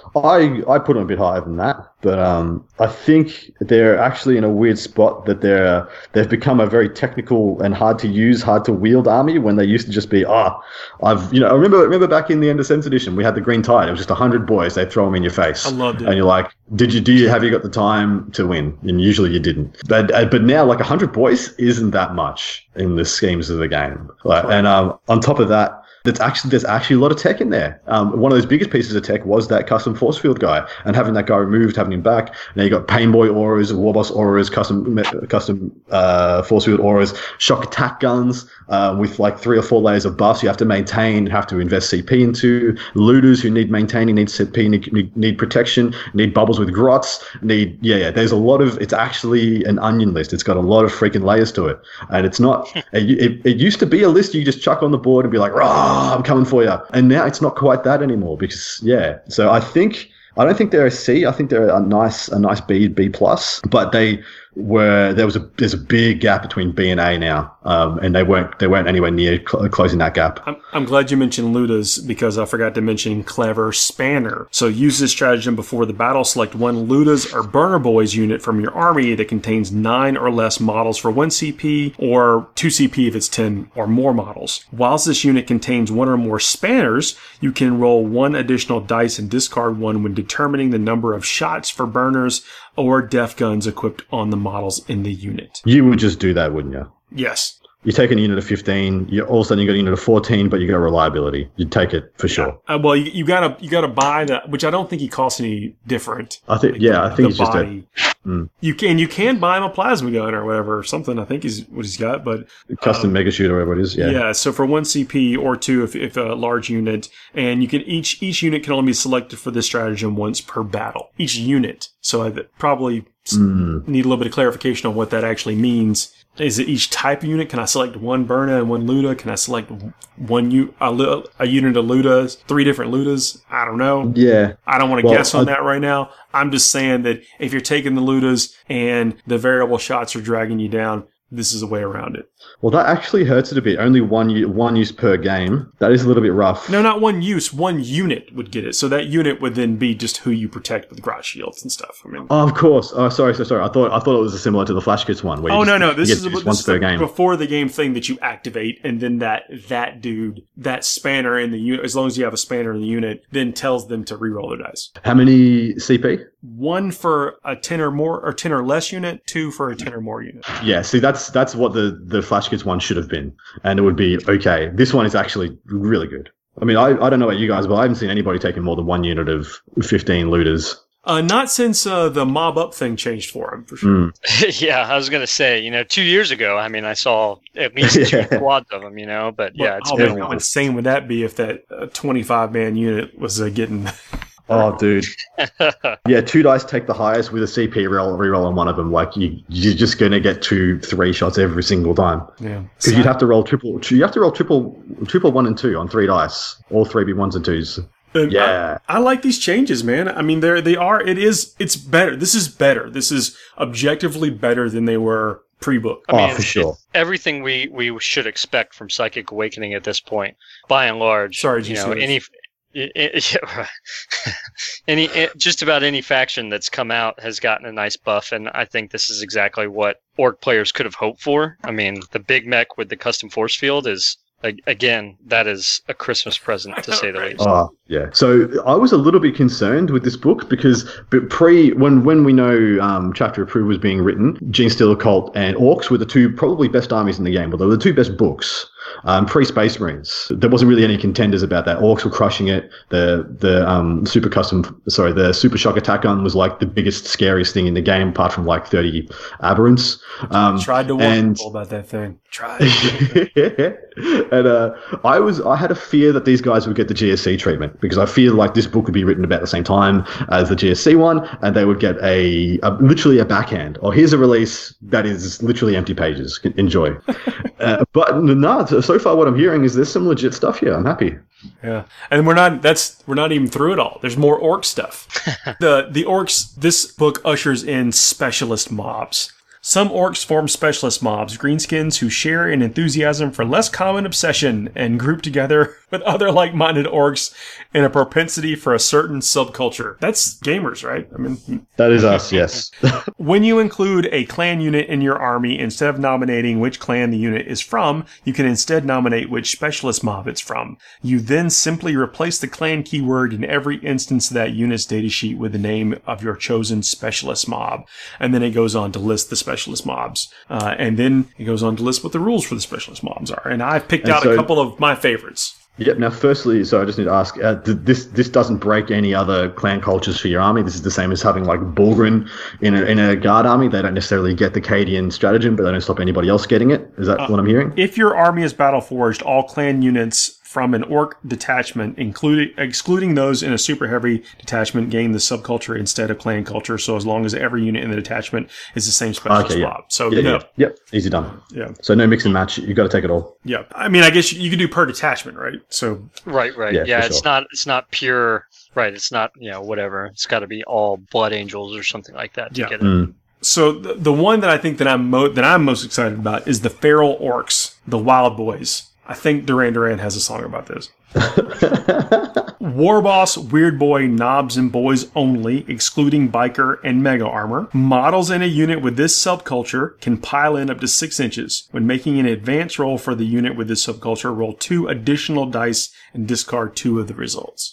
I I put them a bit higher than that, but um, I think they're actually in a weird spot that they're they've become a very technical and hard to use, hard to wield army when they used to just be ah, oh, I've you know I remember remember back in the end of seventh edition we had the Green Tide. It was just a hundred boys. They throw them in your face. I loved it. And you're like, did you do you have you got the time to win? And usually you didn't. But uh, but now like a hundred boys isn't that much in the schemes of the game. Like, and um, on top of that. There's actually there's actually a lot of tech in there. Um, one of those biggest pieces of tech was that custom force field guy, and having that guy removed, having him back. Now you got Painboy auras, Warboss auras, custom custom uh, force field auras, shock attack guns uh, with like three or four layers of buffs. You have to maintain, have to invest C P into. Looters who need maintaining, need C P, need, need, need protection, need bubbles with grots. Need yeah yeah. There's a lot of. It's actually an onion list. It's got a lot of freaking layers to it, and it's not. it, it, it used to be a list you just chuck on the board and be like, rah. I'm coming for you. And now it's not quite that anymore because, yeah. So I think, I don't think they're a C. I think they're a nice, a nice B, B plus, but they were, there was a, there's a big gap between B and A now. Um, and they weren't, they weren't anywhere near cl- closing that gap. I'm, I'm glad you mentioned Ludas because I forgot to mention Clever Spanner. So use this stratagem before the battle. Select one Ludas or Burner Boys unit from your army that contains nine or less models for one C P or two C P if it's ten or more models. Whilst this unit contains one or more Spanners, you can roll one additional dice and discard one when determining the number of shots for burners or def guns equipped on the models in the unit. You would just do that, wouldn't you? Yes. You take a unit of fifteen, you all of a sudden you got a unit of fourteen, but you got reliability. You'd take it for sure. Uh, well, you, you gotta you gotta buy that, which I don't think he costs any different. I think, Like, yeah, the- I think the it's just a. body. Mm. You can you can buy him a plasma gun or whatever or something. I think is what he's got, but Custom um, mega shooter, whatever it is. Yeah. yeah. So for one C P or two, if, if a large unit, and you can each each unit can only be selected for this stratagem once per battle. Each unit. So I probably Mm. need a little bit of clarification on what that actually means. Is it each type of unit? Can I select one Burna and one Luda? Can I select one u- a, a unit of Ludas? Three different Ludas? I don't know. Yeah. I don't want to Well, guess on I- that right now. I'm just saying that if you're taking the Ludas and the variable shots are dragging you down, this is a way around it. Well, that actually hurts it a bit. Only one u- one use per game. That is a little bit rough. No, not one use. One unit would get it. So that unit would then be just who you protect with grot shields and stuff. I mean, Oh, of course. Oh, sorry, so sorry. I thought I thought it was similar to the Flash Kits one. Where you oh just, no, no. This you is, get a, to use this once is per a game. before the game thing that you activate, and then that that dude, that spanner in the unit, as long as you have a spanner in the unit, then tells them to reroll their dice. How many C P? One for a ten or more, or ten or less unit. Two for a ten or more unit. Yeah. See, that's that's what the the Flash Kits one should have been, and it would be okay. This one is actually really good. I mean, I, I don't know about you guys, but I haven't seen anybody taking more than one unit of fifteen looters. Uh, not since uh, the mob up thing changed for him, for sure. Mm. Yeah, I was gonna say, you know, two years ago, I mean, I saw at least two Yeah. squads of them, you know, but yeah, it's oh, been man, a how while. insane would that be if that uh, twenty-five man unit was uh, getting... Oh, dude. Yeah, two dice take the highest with a C P roll reroll on one of them. Like you, you're just gonna get two, three shots every single time. Yeah. Because you'd have to roll triple. You have to roll triple, triple one and two on three dice. All three be ones and twos. Uh, Yeah. I, I like these changes, man. I mean, they're, they are, it is, it's better. This is better. This is objectively better than they were pre-book. I mean, oh, for it's, sure. it's everything we, we should expect from Psychic Awakening at this point, by and large. Sorry, you G C. know, any, it, it, any, it, just about any faction that's come out has gotten a nice buff, and I think this is exactly what Orc players could have hoped for. I mean, the big mech with the custom force field is, again, that is a Christmas present, to say the least. Oh, yeah. So I was a little bit concerned with this book because but pre when when we know um, Chapter Approved was being written, Gene Stealer Cult and Orcs were the two probably best armies in the game, but they were the two best books. Um, pre-Space Marines, there wasn't really any contenders about that. Orcs were crushing it. The the um, super custom, sorry, the Super Shock Attack Gun was like the biggest, scariest thing in the game, apart from like thirty Aberrants. Um, Tried to warn and, people about that thing. Tried. and uh, I was, I had a fear that these guys would get the G S C treatment because I feel like this book would be written about the same time as the G S C one, and they would get a, a literally a backhand. Or here's a release that is literally empty pages. Enjoy. uh, but no, so far what I'm hearing is there's some legit stuff here. I'm happy. Yeah, and we're not. That's we're not even through it all. There's more orc stuff. the The orcs. This book ushers in specialist mobs. Some orcs form specialist mobs, greenskins who share an enthusiasm for less common obsession and group together with other like-minded orcs in a propensity for a certain subculture. That's gamers, right? I mean, that is us, yes. When you include a clan unit in your army, instead of nominating which clan the unit is from, you can instead nominate which specialist mob it's from. You then simply replace the clan keyword in every instance of that unit's datasheet with the name of your chosen specialist mob. And then it goes on to list the specialist specialist mobs. Uh, and then it goes on to list what the rules for the specialist mobs are. And I've picked and out so, a couple of my favorites. Yep. Now, firstly, so I just need to ask, uh, this this doesn't break any other clan cultures for your army. This is the same as having like Bulgrin in a, in a guard army. They don't necessarily get the Cadian stratagem, but they don't stop anybody else getting it. Is that uh, what I'm hearing? If your army is battle forged, all clan units from an orc detachment, including excluding those in a super heavy detachment, gain the subculture instead of clan culture. So as long as every unit in the detachment is the same specialist okay, yeah. mob. So yeah, yeah. yeah, yep, easy done. Yeah. So no mix and match. You got to take it all. Yeah. I mean, I guess you could do per detachment, right? So right, right. Yeah, Yeah, it's sure. not it's not pure. Right, it's not you know whatever. It's got to be all Blood Angels or something like that to Yeah. get it. Mm. So the, the one that I think that I'm mo- that I'm most excited about is the Feral Orcs, the Wild Boys. I think Duran Duran has a song about this. Warboss, Weird Boy, Knobs, and Boys only, excluding Biker and Mega Armor. Models in a unit with this subculture can pile in up to six inches. When making an advance roll for the unit with this subculture, roll two additional dice and discard two of the results.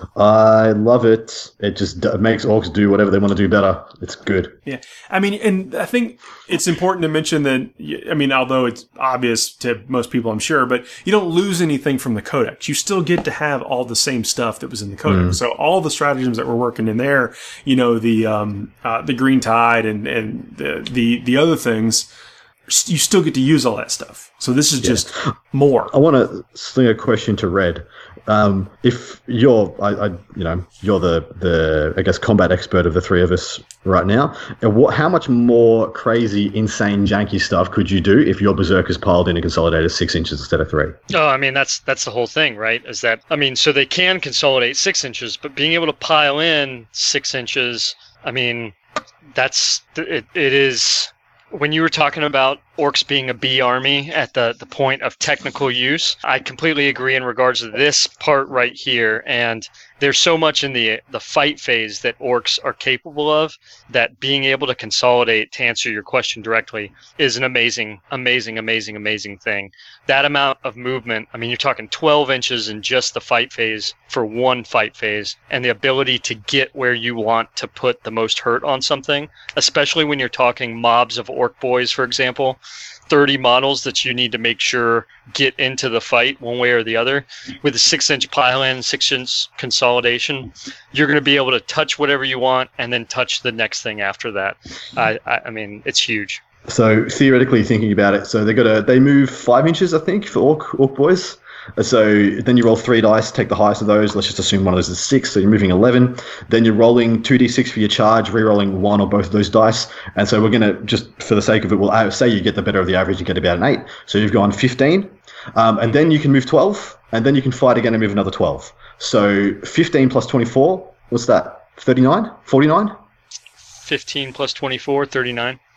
I love it. It just d- makes orcs do whatever they want to do better. It's good. Yeah. I mean, and I think it's important to mention that, I mean, although it's obvious to most people, I'm sure, but you don't lose anything from the codex. You still get to have all the same stuff that was in the codex. Mm. So all the stratagems that were working in there, you know, the um, uh, the Green Tide and, and the, the, the other things, you still get to use all that stuff. So this is just yeah. more. I want to sling a question to Red. Um, if you're, I, I, you know, you're the, the, I guess, combat expert of the three of us right now, and what, how much more crazy, insane, janky stuff could you do if your berserkers piled in and consolidated six inches instead of three? Oh, I mean, that's that's the whole thing, right? Is that, I mean, so they can consolidate six inches, but being able to pile in six inches, I mean, that's, it, it is... When you were talking about orcs being a B army at the, the point of technical use, I completely agree in regards to this part right here. And there's so much in the the fight phase that orcs are capable of that being able to consolidate, to answer your question directly, is an amazing, amazing, amazing, amazing thing. That amount of movement, I mean, you're talking twelve inches in just the fight phase for one fight phase, and the ability to get where you want to put the most hurt on something, especially when you're talking mobs of orc boys, for example. thirty models that you need to make sure get into the fight one way or the other. With a six-inch pile-in, six-inch consolidation, you're going to be able to touch whatever you want and then touch the next thing after that. I, I, I mean, it's huge. So theoretically, thinking about it, so they got to they move five inches, I think, for orc orc boys. So then you roll three dice, take the highest of those. Let's just assume one of those is six, so you're moving eleven. Then you're rolling two d six for your charge, re-rolling one or both of those dice. And so we're going to, just for the sake of it, we'll say you get the better of the average, you get about an eight. So you've gone fifteen. Um, and then you can move twelve, and then you can fight again and move another twelve. So fifteen plus twenty-four, what's that? thirty-nine? forty-nine? fifteen plus twenty-four, thirty-nine.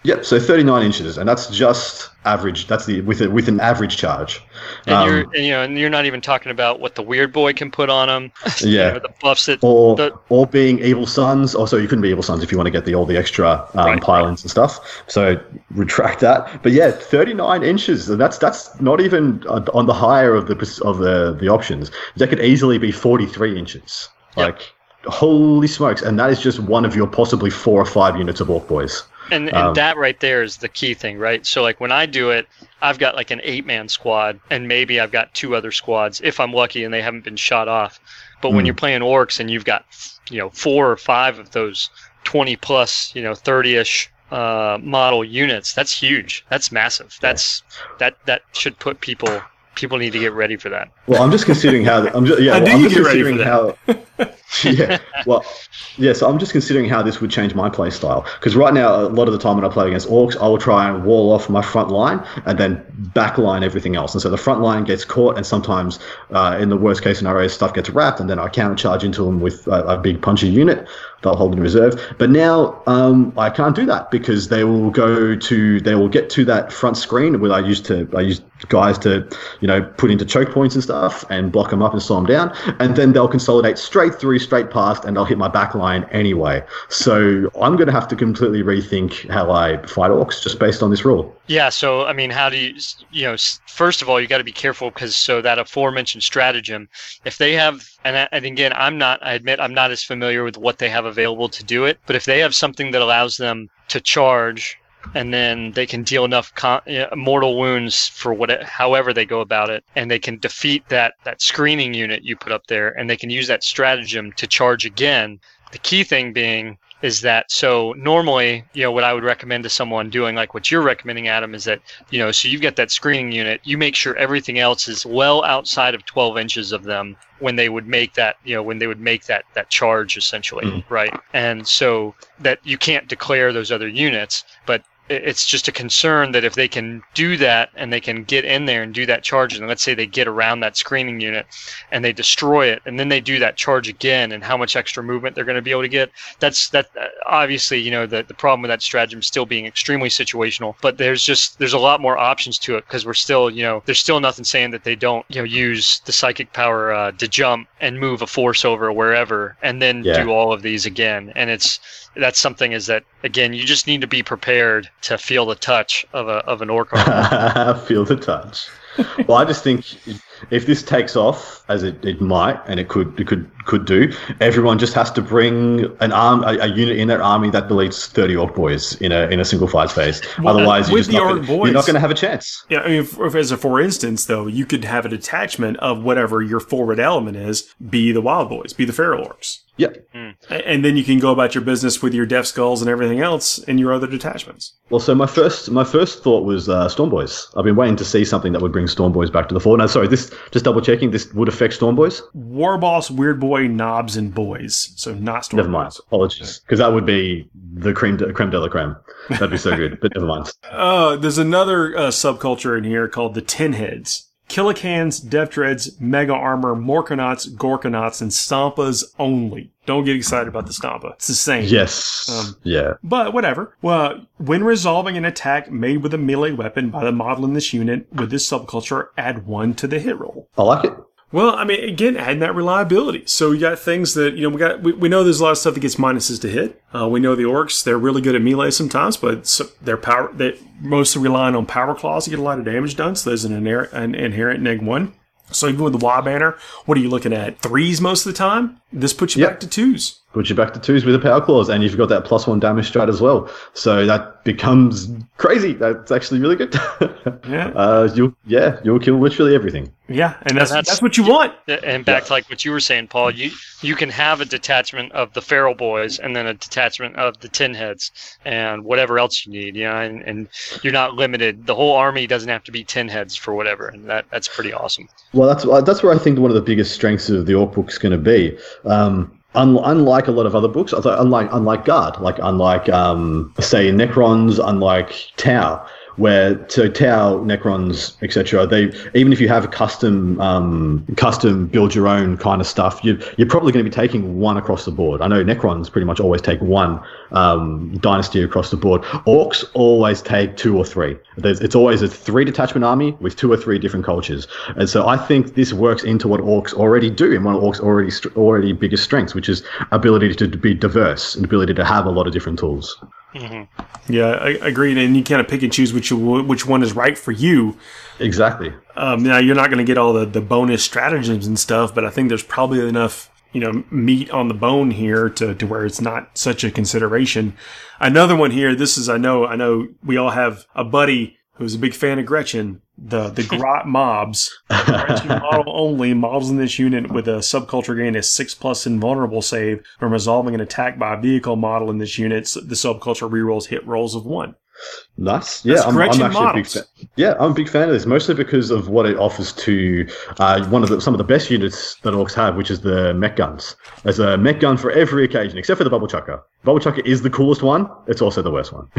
Yep, so thirty-nine inches, and that's just average. That's the with a, with an average charge. And um, you're and, you know, and you're not even talking about what the weird boy can put on them. Yeah, you know, the buffs that or the, or being evil sons. Also, you couldn't be evil sons if you want to get the all the extra um, Right. pylons and stuff. So retract that. But yeah, thirty-nine inches, and that's that's not even on the higher of the of the the options. That could easily be forty-three inches. Yep. Like, holy smokes! And that is just one of your possibly four or five units of orc boys. And, and Um, that right there is the key thing, right? So like when I do it, I've got like an eight-man squad, and maybe I've got two other squads if I'm lucky and they haven't been shot off. But when Mm. you're playing orcs and you've got, you know, four or five of those twenty plus, you know, thirty-ish uh, model units, that's huge. That's massive. That's that that should put people people need to get ready for that. Well, I'm just considering how. I'm just, yeah, How well, do I'm you just get ready for considering how. yeah, well, yeah. So I'm just considering how this would change my play style. Because right now, a lot of the time when I play against orcs, I will try and wall off my front line and then backline everything else. And so the front line gets caught, and sometimes, uh, in the worst case scenario, stuff gets wrapped, and then I counter charge into them with a, a big punchy unit. They'll hold in reserve. But now um, I can't do that because they will go to they will get to that front screen where I used to I used guys to you know put into choke points and stuff and block them up and slow them down, and then they'll consolidate straight through, straight past, and they'll hit my back line anyway. So I'm going to have to completely rethink how I fight orcs just based on this rule. Yeah, so I mean, how do you, you know, s- first of all, you got to be careful because so that aforementioned stratagem, if they have, and, I, and again, I'm not, I admit, I'm not as familiar with what they have available to do it, but if they have something that allows them to charge and then they can deal enough con- uh, mortal wounds for what, however they go about it, and they can defeat that that screening unit you put up there, and they can use that stratagem to charge again. The key thing being is that so normally, you know, what I would recommend to someone doing like what you're recommending, Adam, is that, you know, so you've got that screening unit, you make sure everything else is well outside of twelve inches of them when they would make that, you know, when they would make that that charge essentially, Mhm. right? And so that you can't declare those other units, but it- it's just a concern that if they can do that and they can get in there and do that charge, and let's say they get around that screening unit and they destroy it, and then they do that charge again, and how much extra movement they're going to be able to get. That's that. Uh, obviously, you know, the the problem with that stratagem still being extremely situational, but there's just there's a lot more options to it because we're still, you know, there's still nothing saying that they don't, you know, use the psychic power uh, to jump and move a force over wherever, and then Yeah. do all of these again, and it's. That's something is that again you just need to be prepared to feel the touch of a of an orc army. Feel the touch. Well, I just think if this takes off, as it, it might, and it could it could could do, everyone just has to bring an arm a, a unit in their army that deletes thirty orc boys in a in a single fight phase. Well, Otherwise, you're with just the not orc gonna, boys- you're not going to have a chance. Yeah, I mean, if, if as a for instance, though, you could have a detachment of whatever your forward element is, be the wild boys, be the feral orcs. Yep. A- And then you can go about your business with your death skulls and everything else in your other detachments. Well, so my first my first thought was uh, Storm Boys. I've been waiting to see something that would bring Storm Boys back to the fore. No, sorry, this just double checking. This would affect Storm Boys. War Boss, Weird Boy, Knobs, and Boys. So not Storm Never mind. Boys. Apologies, because that would be the creme de, creme de la creme. That'd be so good. But never mind. Uh, there's another uh, subculture in here called the Tin Heads. Killicans, Death Dreads, Mega Armor, Morkanauts, Gorkanauts, and Stampas only. Don't get excited about the Stampa. It's the same. Yes. Um, yeah. But whatever. Well, when resolving an attack made with a melee weapon by the model in this unit, with this subculture, add one to the hit roll. I like it. Well, I mean, again, adding that reliability. So you got things that, you know, we got, we, we know there's a lot of stuff that gets minuses to hit. Uh, we know the orcs, they're really good at melee sometimes, but so they're power, they're mostly relying on power claws to get a lot of damage done. So there's an inherent, an inherent neg one. So even with the Wa banner, what are you looking at? Threes most of the time? This puts you Yep. back to twos. Put you back to twos with the power claws, and you've got that plus one damage strat as well. So that becomes crazy. That's actually really good. Yeah. Uh, you'll yeah, you'll kill literally everything. Yeah, and that's, that's- that's what you want. And back Yeah. to like what you were saying, Paul, you you can have a detachment of the feral boys and then a detachment of the tin heads and whatever else you need, you know, and, and you're not limited. The whole army doesn't have to be tin heads for whatever, and that that's pretty awesome. Well, that's uh, that's where I think one of the biggest strengths of the Orc book is going to be. Um, un- unlike a lot of other books, although unlike unlike Guard, like unlike um, say Necrons, unlike Tau, where so Tau, Necrons, et cetera. They even if you have a custom um, custom build your own kind of stuff, you you're probably going to be taking one across the board. I know Necrons pretty much always take one um, dynasty across the board. Orcs always take two or three. There's, it's always a three detachment army with two or three different cultures, and so I think this works into what Orcs already do and one of Orcs already already biggest strengths, which is ability to be diverse and ability to have a lot of different tools. Mm-hmm. Yeah, I agreed. And you kind of pick and choose which which one is right for you. Exactly. Um, now you're not going to get all the, the bonus stratagems and stuff, but I think there's probably enough, you know, meat on the bone here to, to where it's not such a consideration. Another one here. This is I know I know we all have a buddy who's a big fan of Gretchen. The the Grot mobs, Gretchen model only, models in this unit with a subculture gain a six plus invulnerable save from resolving an attack by a vehicle model in this unit. The subculture rerolls hit rolls of one. Nice. Yeah, I'm, I'm actually a big fan. Yeah, I'm a big fan of this, mostly because of what it offers to uh, one of the, some of the best units that Orcs have, which is the mech guns. There's a mech gun for every occasion, except for the Bubble Chucker. Bubble Chucker is the coolest one. It's also the worst one.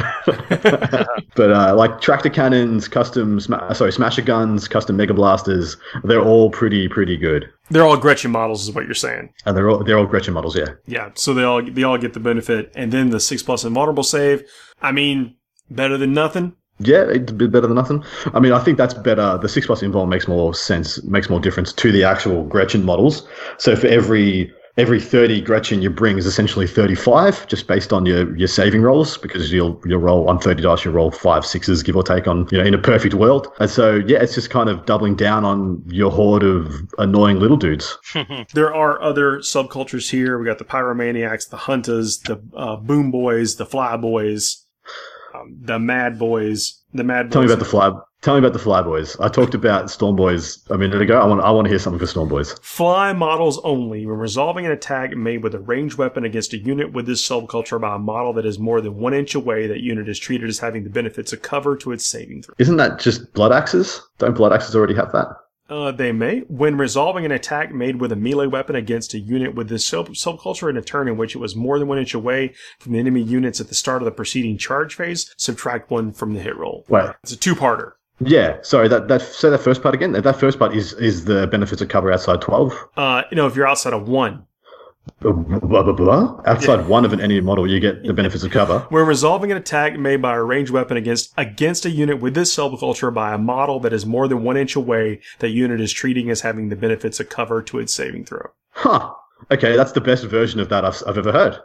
But uh, like tractor cannons, custom, sma- sorry, smasher guns, custom mega blasters, they're all pretty, pretty good. They're all Gretchen models, is what you're saying. And they're all they're all Gretchen models, yeah. Yeah, so they all they all get the benefit, and then the six plus invulnerable save. I mean, better than nothing. Yeah, it's a bit better than nothing. I mean, I think that's better. The six plus invuln makes more sense, makes more difference to the actual Gretchen models. So for every every thirty Gretchen you bring is essentially thirty-five, just based on your, your saving rolls, because you'll you'll roll on thirty dice, you roll five sixes, give or take, on, you know, in a perfect world. And so yeah, it's just kind of doubling down on your horde of annoying little dudes. There are other subcultures here. We got the Pyromaniacs, the Huntas, the uh, Boom Boys, the Fly Boys. Um, the Mad Boys, the Mad Boys. Tell me about the Fly. Tell me about the Fly Boys. I talked about Storm Boys a minute ago. I want. I want to hear something for Storm Boys. Fly models only. When resolving an attack made with a ranged weapon against a unit with this subculture by a model that is more than one inch away, that unit is treated as having the benefits of cover to its saving throw. Isn't that just Blood Axes? Don't Blood Axes already have that? Uh, they may. When resolving an attack made with a melee weapon against a unit with this sub- subculture in a turn in which it was more than one inch away from the enemy units at the start of the preceding charge phase, subtract one from the hit roll. Wait. It's a two-parter. Yeah, sorry, that, that say that first part again. That first part is, is the benefits of cover outside twelve? Uh, you know, if you're outside of one. Blah, blah, blah, blah. Outside yeah. one of an enemy model, you get the benefits of cover. When resolving an attack made by a ranged weapon against against a unit with this subculture by a model that is more than one inch away, that unit is treating as having the benefits of cover to its saving throw. Huh. Okay, that's the best version of that I've, I've ever heard.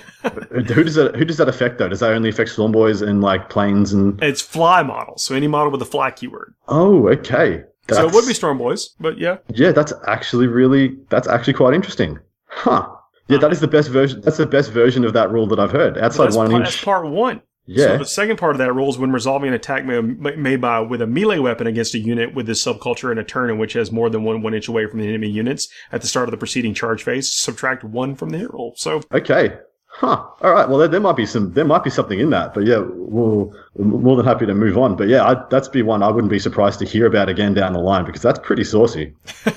who does that? Who does that affect though? Does that only affect Storm Boys and like planes and? It's fly models, so any model with a fly keyword. Oh, okay. That's... So it would be Storm Boys, but yeah. Yeah, that's actually really that's actually quite interesting. Huh. Yeah, that is the best version. That's the best version of that rule that I've heard. Outside that's one part, inch. That's part one. Yeah. So the second part of that rule is when resolving an attack made, made by with a melee weapon against a unit with this subculture in a turn in which has more than one one inch away from the enemy units at the start of the preceding charge phase, subtract one from the hit roll. So okay. Huh. All right. Well, there, there might be some. There might be something in that. But yeah, we'll, we're more than happy to move on. But yeah, I, that's be one I wouldn't be surprised to hear about again down the line, because that's pretty saucy.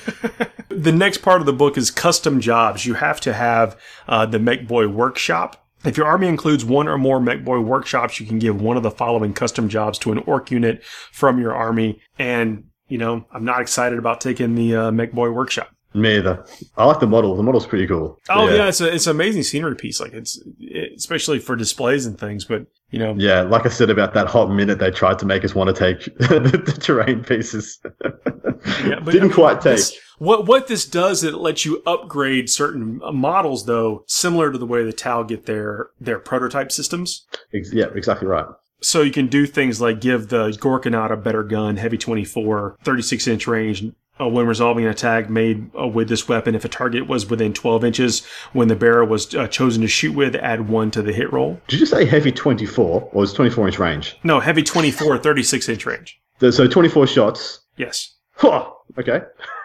The next part of the book is custom jobs. You have to have uh, the Mech Boy workshop. If your army includes one or more Mech Boy workshops, you can give one of the following custom jobs to an orc unit from your army. And, you know, I'm not excited about taking the uh, Mech Boy workshop. Me either. I like the model. The model's pretty cool. Oh yeah, yeah it's a, it's an amazing scenery piece. Like it's it, especially for displays and things. But you know, yeah, like I said about that hot minute, they tried to make us want to take the, the terrain pieces. Yeah, but didn't I mean, quite take. This, what what this does, it lets you upgrade certain models, though, similar to the way the Tau get their their prototype systems. Yeah, exactly right. So you can do things like give the Gorkanaut a better gun, heavy twenty-four, thirty-six inch range. Uh, when resolving an attack made uh, with this weapon, if a target was within twelve inches when the bearer was uh, chosen to shoot with, add one to the hit roll. Did you say heavy twenty-four, or was twenty-four inch range? No, heavy twenty-four, thirty-six inch range. So twenty-four shots. Yes. Huh, okay.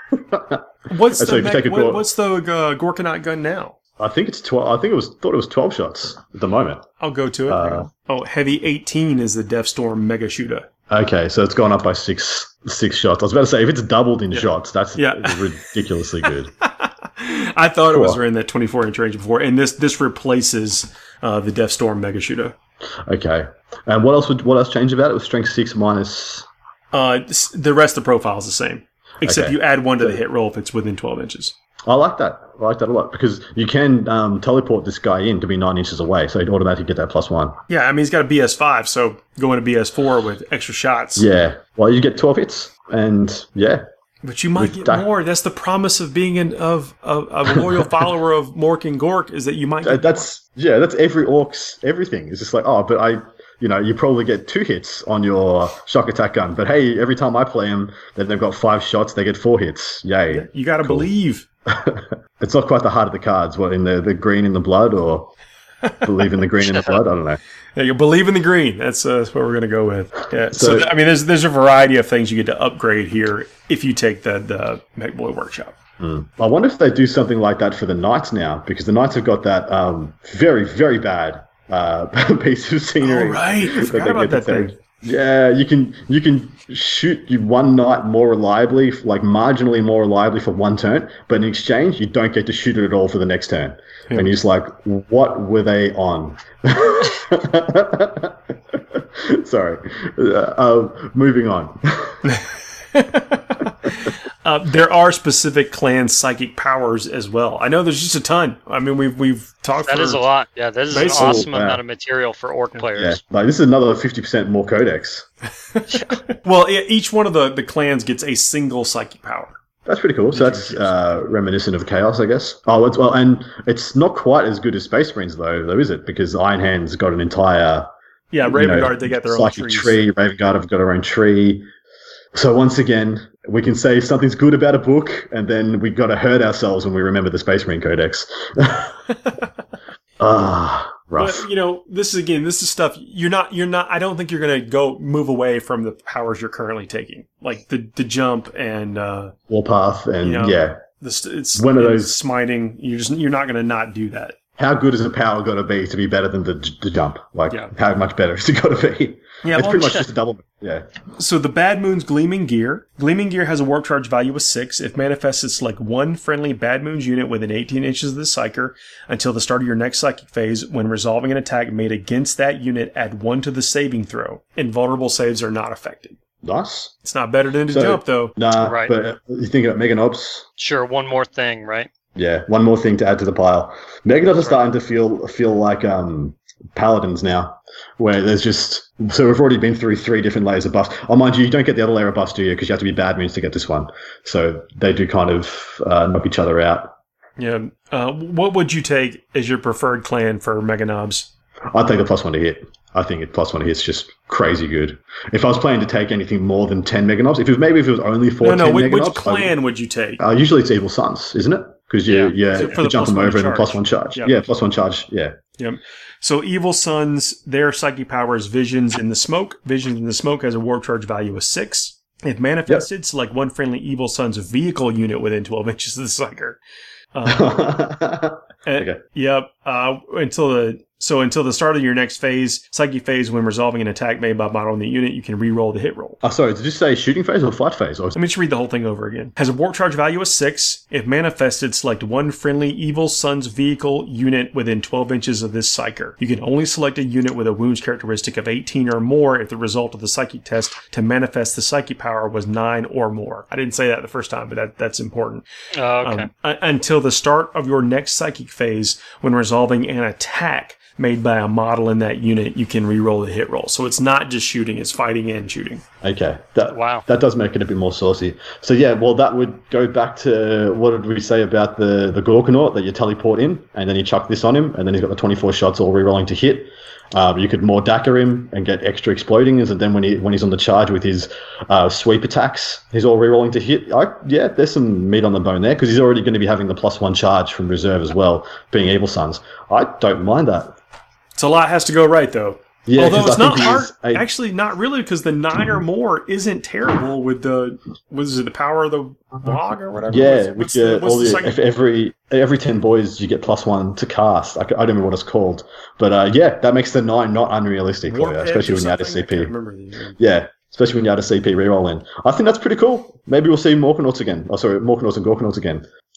What's the, so if you take a what, what's the uh, Gorkanaut gun now? I think it's twelve. I think it was thought it was twelve shots at the moment. I'll go to it. Uh, oh, heavy eighteen is the Deathstorm Mega Shooter. Okay, so it's gone up by six six shots. I was about to say, if it's doubled in yeah. shots, that's yeah. ridiculously good. I thought cool. It was in that twenty-four inch range before, and this this replaces uh, the Deathstorm Mega Shooter. Okay. And what else would what else changed about it? It was strength six minus. Uh, the rest of the profile is the same, except Okay. you add one to the hit roll if it's within twelve inches. I like that. I like that a lot because you can um, teleport this guy in to be nine inches away, so he'd automatically get that plus one. Yeah, I mean, he's got a B S five, so going to B S four with extra shots. Yeah. Well, you get twelve hits, and yeah. But you might With get that- more. That's the promise of being an, of, of, of a loyal follower of Mork and Gork, is that you might Uh, get That's yeah. That's every orc's everything. It's just like, oh, but I, you know, you probably get two hits on your shock attack gun, but hey, every time I play them, then they've got five shots. They get four hits. Yay! You got to Cool. believe. It's not quite the heart of the cards. What in the the green in the blood, or believe in the green in the blood? I don't know. Yeah, you believe in the green. That's, uh, that's what we're going to go with. Yeah. So, So- I mean, there's there's a variety of things you get to upgrade here if you take the the MechBoy Workshop. Mm. I wonder if they do something like that for the Knights now, because the Knights have got that um, very very bad uh, piece of scenery. Oh, right. I that forgot they about get that to thing. take. Yeah, you can you can shoot you one knight more reliably, like marginally more reliably for one turn, but in exchange you don't get to shoot it at all for the next turn. Yeah. And he's like, "What were they on?" Sorry. Uh, uh, moving on. Uh, there are specific clan psychic powers as well. I know there's just a ton. I mean, we've we've talked. That for, is a lot. Yeah, that is an Basically, awesome yeah. amount of material for orc Yeah, players. like this is another fifty percent more codex. Well, e- each one of the, the clans gets a single psychic power. That's pretty cool. So that's uh, reminiscent of Chaos, I guess. Oh, it's, well, and it's not quite as good as Space Marines, though, though, is it? Because Iron Hand's got an entire Yeah, you Raven know, Guard, they got their own psychic trees. tree. Raven Guard have got their own tree. So once again, we can say something's good about a book, and then we got to hurt ourselves when we remember the Space Marine Codex. Ah, rough. But you know, this is again, this is stuff you're not, you're not. I don't think you're going to go move away from the powers you're currently taking, like the the jump and uh, Warpath, and you know, yeah. the st- it's One of and those- smiting. You're just you're not going to not do that. How good is a power got to be to be better than the, the jump? Like, Yeah. how much better is it got to be? Yeah, it's well, pretty much just a double. Yeah. So the Bad Moon's Gleaming Gear. Gleaming Gear has a warp charge value of six. If manifested, select one friendly Bad Moon's unit within eighteen inches of the Psyker until the start of your next psychic phase. When resolving an attack made against that unit, add one to the saving throw. Invulnerable saves are not affected. Nice. It's not better than to So- jump, though. Nah, Right. but uh, you think about Mega Nobs? Sure, one more thing, right? Yeah, one more thing to add to the pile. Mega Nobs are starting to feel feel like um, paladins now, where there's just so we've already been through three different layers of buffs. Oh, mind you, you don't get the other layer of buffs, do you? Because you have to be Bad Moons to get this one. So they do kind of uh, knock each other out. Yeah. Uh, what would you take as your preferred clan for Mega Knobs? I'd take the plus one to hit. I think it plus one to hit's just crazy good. If I was planning to take anything more than ten Mega Nobs, if it was maybe if it was only for No, no. ten Which, Mega which Nobs, I would- clan would you take? Uh, usually it's Evil Sons, isn't it? Because you, Yeah. yeah, So for you the jump plus them one over and then charge. plus one charge. Yeah. Yeah, plus one charge. Yeah. Yep. So Evil Sons, their psychic power is Visions in the Smoke. Visions in the Smoke has a warp charge value of six. If manifested, select one friendly Evil Sons vehicle unit within twelve inches of the Psyker. Uh, Okay. Yep. Uh, until the so until the start of your next phase, psychic phase, when resolving an attack made by modeling the unit, you can re-roll the hit roll. Oh, sorry, did you say shooting phase or fight phase? Or Let me just read the whole thing over again. Has a warp charge value of six. If manifested, select one friendly Evil Sons vehicle unit within twelve inches of this Psyker. You can only select a unit with a wounds characteristic of eighteen or more if the result of the psychic test to manifest the psychic power was nine or more. I didn't say that the first time, but that, that's important. Oh, okay. Um, u- until the start of your next psychic phase, when resolving an attack made by a model in that unit, you can re-roll the hit roll. So it's not just shooting, it's fighting and shooting. Okay, that Wow. that does make it a bit more saucy. So yeah, well, that would go back to what did we say about the the Gorkanaut that you teleport in, and then you chuck this on him, and then he's got the twenty-four shots all re-rolling to hit. Um, you could more Dacker him and get extra exploding, and then when he when he's on the charge with his uh, sweep attacks, he's all re-rolling to hit. I, yeah, there's some meat on the bone there because he's already going to be having the plus one charge from reserve as well, being Evil Sons. I don't mind that. It's a lot has to go right, though. Yeah, Although 'cause it's I not think he hard, is a- actually, not really, because the nine or more isn't terrible with the was it the power of the bog or whatever? Yeah, What's- with what's your, the- what's all the the, second- if every every ten boys you get plus one to cast. I, c- I don't remember what it's called, but uh, yeah, that makes the nine not unrealistic for Warp you, Edge especially or when you add a something? C I can't P. remember the- Yeah, especially when you add a C P reroll in. I think that's pretty cool. Maybe we'll see Morkanauts again. Oh, sorry, Morkanauts and Gorkanauts again.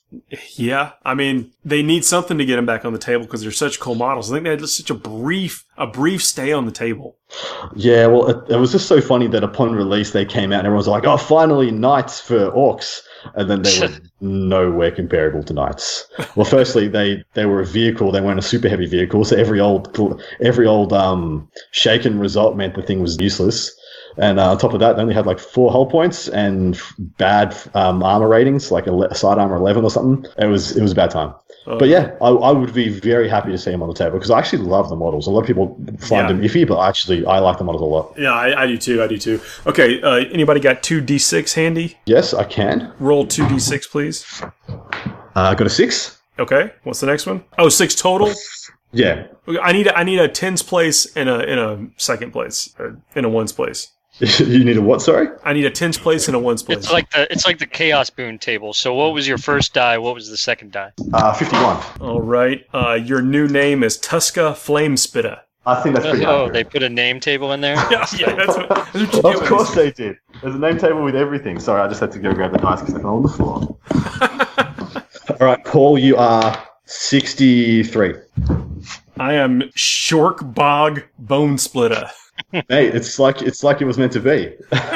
Yeah, I mean, they need something to get them back on the table because they're such cool models. I think they had such a brief, a brief stay on the table. Yeah, well, it, it was just so funny that upon release they came out and everyone's like, "Oh, finally, Knights for Orcs," and then they were nowhere comparable to Knights. Well, firstly, they, they were a vehicle; they weren't a super heavy vehicle, so every old every old um, shaken result meant the thing was useless. And uh, on top of that, they only had like four hull points and f- bad um, armor ratings, like a le- side armor eleven or something. It was it was a bad time. Uh, but yeah, I, I would be very happy to see them on the table because I actually love the models. A lot of people find yeah. them iffy, but actually I like the models a lot. Yeah, I, I do too. I do too. Okay, uh, anybody got two d six handy? Yes, I can. Roll two d six, please. Uh, I got a six. Okay, what's the next one? Oh, six total. Yeah. I need a, I need a tens place and a in a second place, uh, in a ones place. You need a what? Sorry, I need a tens place and a ones place. It's like the it's like the Chaos Boon table. So what was your first die? What was the second die? uh, fifty-one. All right. Uh, your new name is Tuska Flamespitter. I think that's pretty. Oh, accurate. they put a name table in there. Yeah, yeah, that's what, that's what you Of do. course they did. There's a name table with everything. Sorry, I just had to go grab the dice because they're on the floor. All right, Paul, you are sixty-three. I am Shork Bog Bone Splitter. Hey, it's like it's like it was meant to be.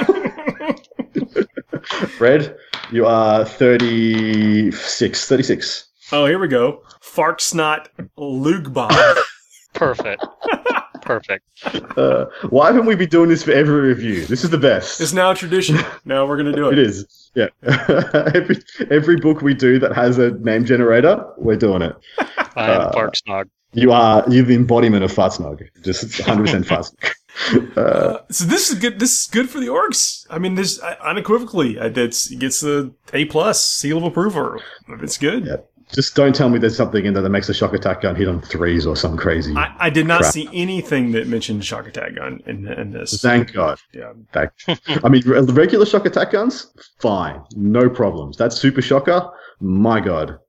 Red, you are thirty-six. thirty-six. Oh, here we go. Farksnot Lugbog. Perfect. Perfect. Uh, why haven't we been doing this for every review? This is the best. It's now a tradition. Now we're going to do it. It is. Yeah. every, every book we do that has a name generator, we're doing it. I am Uh, Farksnog. You are you're the embodiment of Fartsnog. Just one hundred percent Fartsnog. Uh, Uh, so this is good. This is good for the orcs. I mean, this uh, unequivocally, uh, it's, it gets the A plus seal of approval. It's good. yeah. Just don't tell me there's something in there that makes a shock attack gun hit on threes or some crazy. I, I did not crap. see anything that mentioned shock attack gun in, in this. Thank God. Yeah. Back. I mean, re- regular shock attack guns, fine, no problems. That super shocker, my God.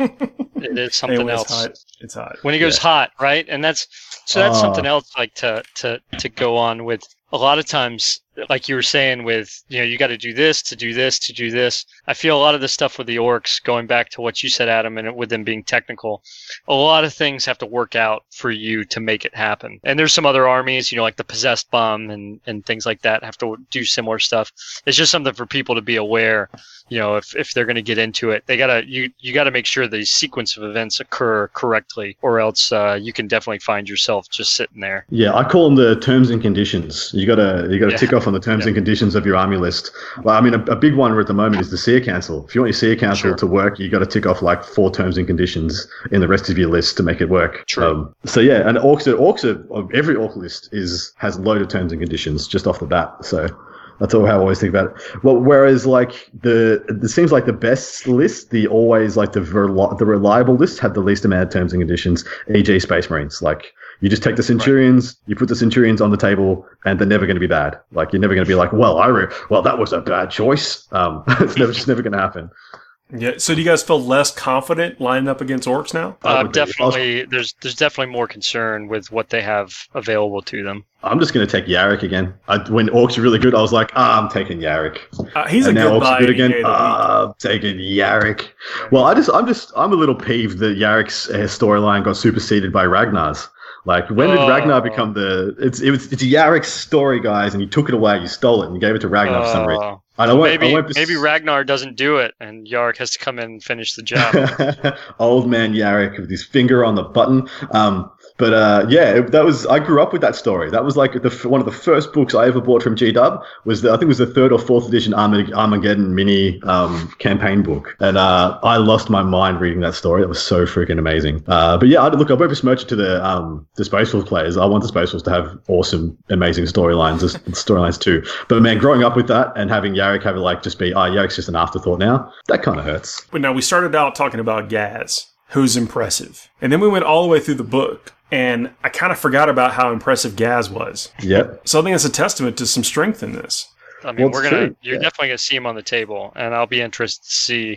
It is something Anyway, else. It's hot. It's hot. When it goes Yeah. hot, right? And that's so that's Ah. something else like to to to go on with. A lot of times, like you were saying, with you know, you got to do this to do this to do this. I feel a lot of the stuff with the orcs, going back to what you said, Adam, and it, with them being technical, a lot of things have to work out for you to make it happen. And there's some other armies, you know, like the possessed bum and and things like that, have to do similar stuff. It's just something for people to be aware. You know, if, if they're going to get into it, they gotta you you gotta make sure the sequence of events occur correctly, or else uh, you can definitely find yourself just sitting there. Yeah, I call them the terms and conditions. You gotta you gotta Yeah. tick off on the terms Yeah. and conditions of your army list. Well, I mean, a, a big one at the moment is the Seer Council. If you want your Seer Council Sure. to work, you got to tick off like four terms and conditions in the rest of your list to make it work. True. Um, so yeah, and orcs, are, orcs are, every orc list is has a load of terms and conditions just off the bat. So. That's all how I always think about it. Well, whereas like the, it seems like the best list, the always like the rel- the reliable list had the least amount of terms and conditions, for example Space Marines. Like you just take the Centurions, you put the Centurions on the table, and they're never going to be bad. Like you're never going to be like, well, I re- well that was a bad choice. Um, it's never just never going to happen. Yeah. So do you guys feel less confident lining up against orcs now? I Uh, would be. definitely, there's there's definitely more concern with what they have available to them. I'm just going to take Yarrick again. I, when orcs are really good, I was like, ah, I'm taking Yarrick. Uh, he's and a now good orcs buy are good any day again. of the week. Ah, I'm taking Yarrick. Well, I just, I'm just, I'm a little peeved that Yarrick's uh, storyline got superseded by Ragnar's. Like, when did Oh. Ragnar become the? It's it was it's Yarrick's story, guys, and you took it away, you stole it, and you gave it to Ragnar for some reason. Uh, And I won't, maybe I won't maybe Ragnar doesn't do it, and Yarrick has to come in and finish the job. Old man Yarrick with his finger on the button. Um, but uh, yeah, it, that was I grew up with that story. That was like the f- one of the first books I ever bought from G Dub. Was the, I think it was the third or fourth edition Armag- Armageddon mini um, campaign book, and uh, I lost my mind reading that story. That was so freaking amazing. Uh, but yeah, I, look, I won't besmirch it to the um, the Space Force players. I want the Space Force to have awesome, amazing storylines, storylines too. But man, growing up with that and having Yarrick have it like just be, oh, Yarrick's just an afterthought now. That kind of hurts. But now we started out talking about Gaz, who's impressive. And then we went all the way through the book, and I kind of forgot about how impressive Gaz was. Yep. So I think that's a testament to some strength in this. I mean, Well, it's we're gonna true. you're Yeah. definitely gonna see him on the table, and I'll be interested to see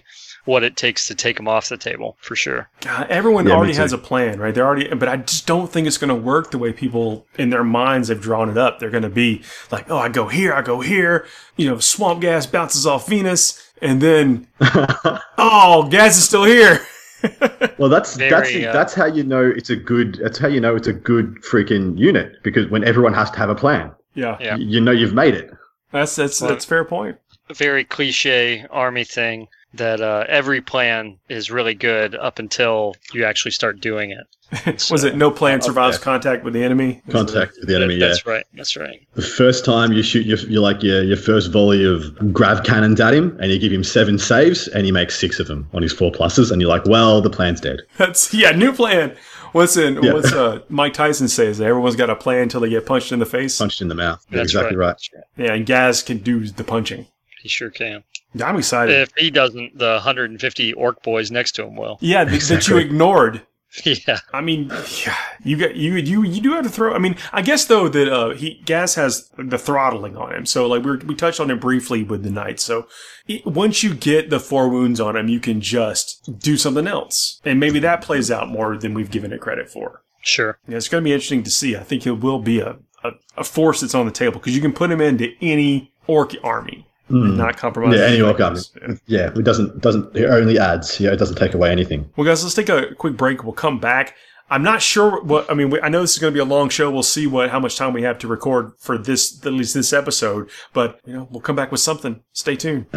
what it takes to take them off the table, for sure. God, everyone Yeah, me already too. has a plan, right? They're already, but I just don't think it's going to work the way people in their minds have drawn it up. They're going to be like, oh, I go here, I go here. You know, swamp gas bounces off Venus, and then, oh, gas is still here. Well, that's Very, that's uh, that's how you know it's a good. That's how you know it's a good freaking unit, because when everyone has to have a plan, Yeah, Yeah. y- you know you've made it. that's that's Well- that's a fair point. A very cliche army thing that uh, every plan is really good up until you actually start doing it. Was it no plan survives yeah. contact with the enemy? Contact with the enemy. Yeah, That's right. That's right. the first time you shoot your, your like your your first volley of grav cannons at him, and you give him seven saves, and he makes six of them on his four pluses, and you're like, well, the plan's dead. That's yeah, new plan. What's in Yeah. what's uh, Mike Tyson says? Everyone's got a plan until they get punched in the face. Punched in the mouth. You're That's exactly right. That's right. Yeah, and Gaz can do the punching. He sure can. I'm excited. If he doesn't, the one hundred fifty orc boys next to him will. yeah, th- that you Exactly. ignored. Yeah. I mean, yeah, you got you you you do have to throw. I mean, I guess though that uh, he Gas has the throttling on him, so like we we touched on it briefly with the knight. So it, once you get the four wounds on him, you can just do something else, and maybe that plays out more than we've given it credit for. Sure. Yeah, it's going to be interesting to see. I think it will be a a, a force that's on the table because you can put him into any orc army and not compromise. Yeah, any the orc army. effectiveness. Yeah, it doesn't doesn't it only adds. Yeah, it doesn't take away anything. Well, guys, let's take a quick break. We'll come back. I'm not sure what, I mean, we, I know this is going to be a long show. We'll see what, how much time we have to record for this, at least this episode, but, you know, we'll come back with something. Stay tuned.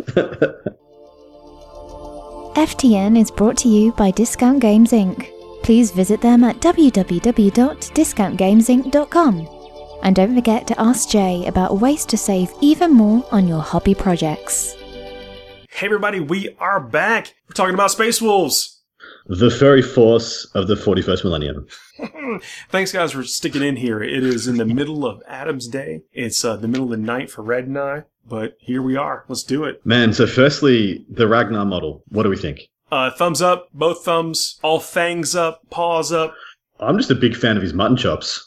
F T N is brought to you by Discount Games Incorporated. Please visit them at w w w dot discount games inc dot com. And don't forget to ask Jay about ways to save even more on your hobby projects. Hey, everybody, we are back. We're talking about Space Wolves. The furry force of the forty-first millennium. Thanks, guys, for sticking in here. It is in the middle of Adam's Day. It's uh, the middle of the night for Red and I, but here we are. Let's do it. Man, so firstly, the Ragnar model. What do we think? Uh, thumbs up, both thumbs, all fangs up, paws up. I'm just a big fan of his mutton chops.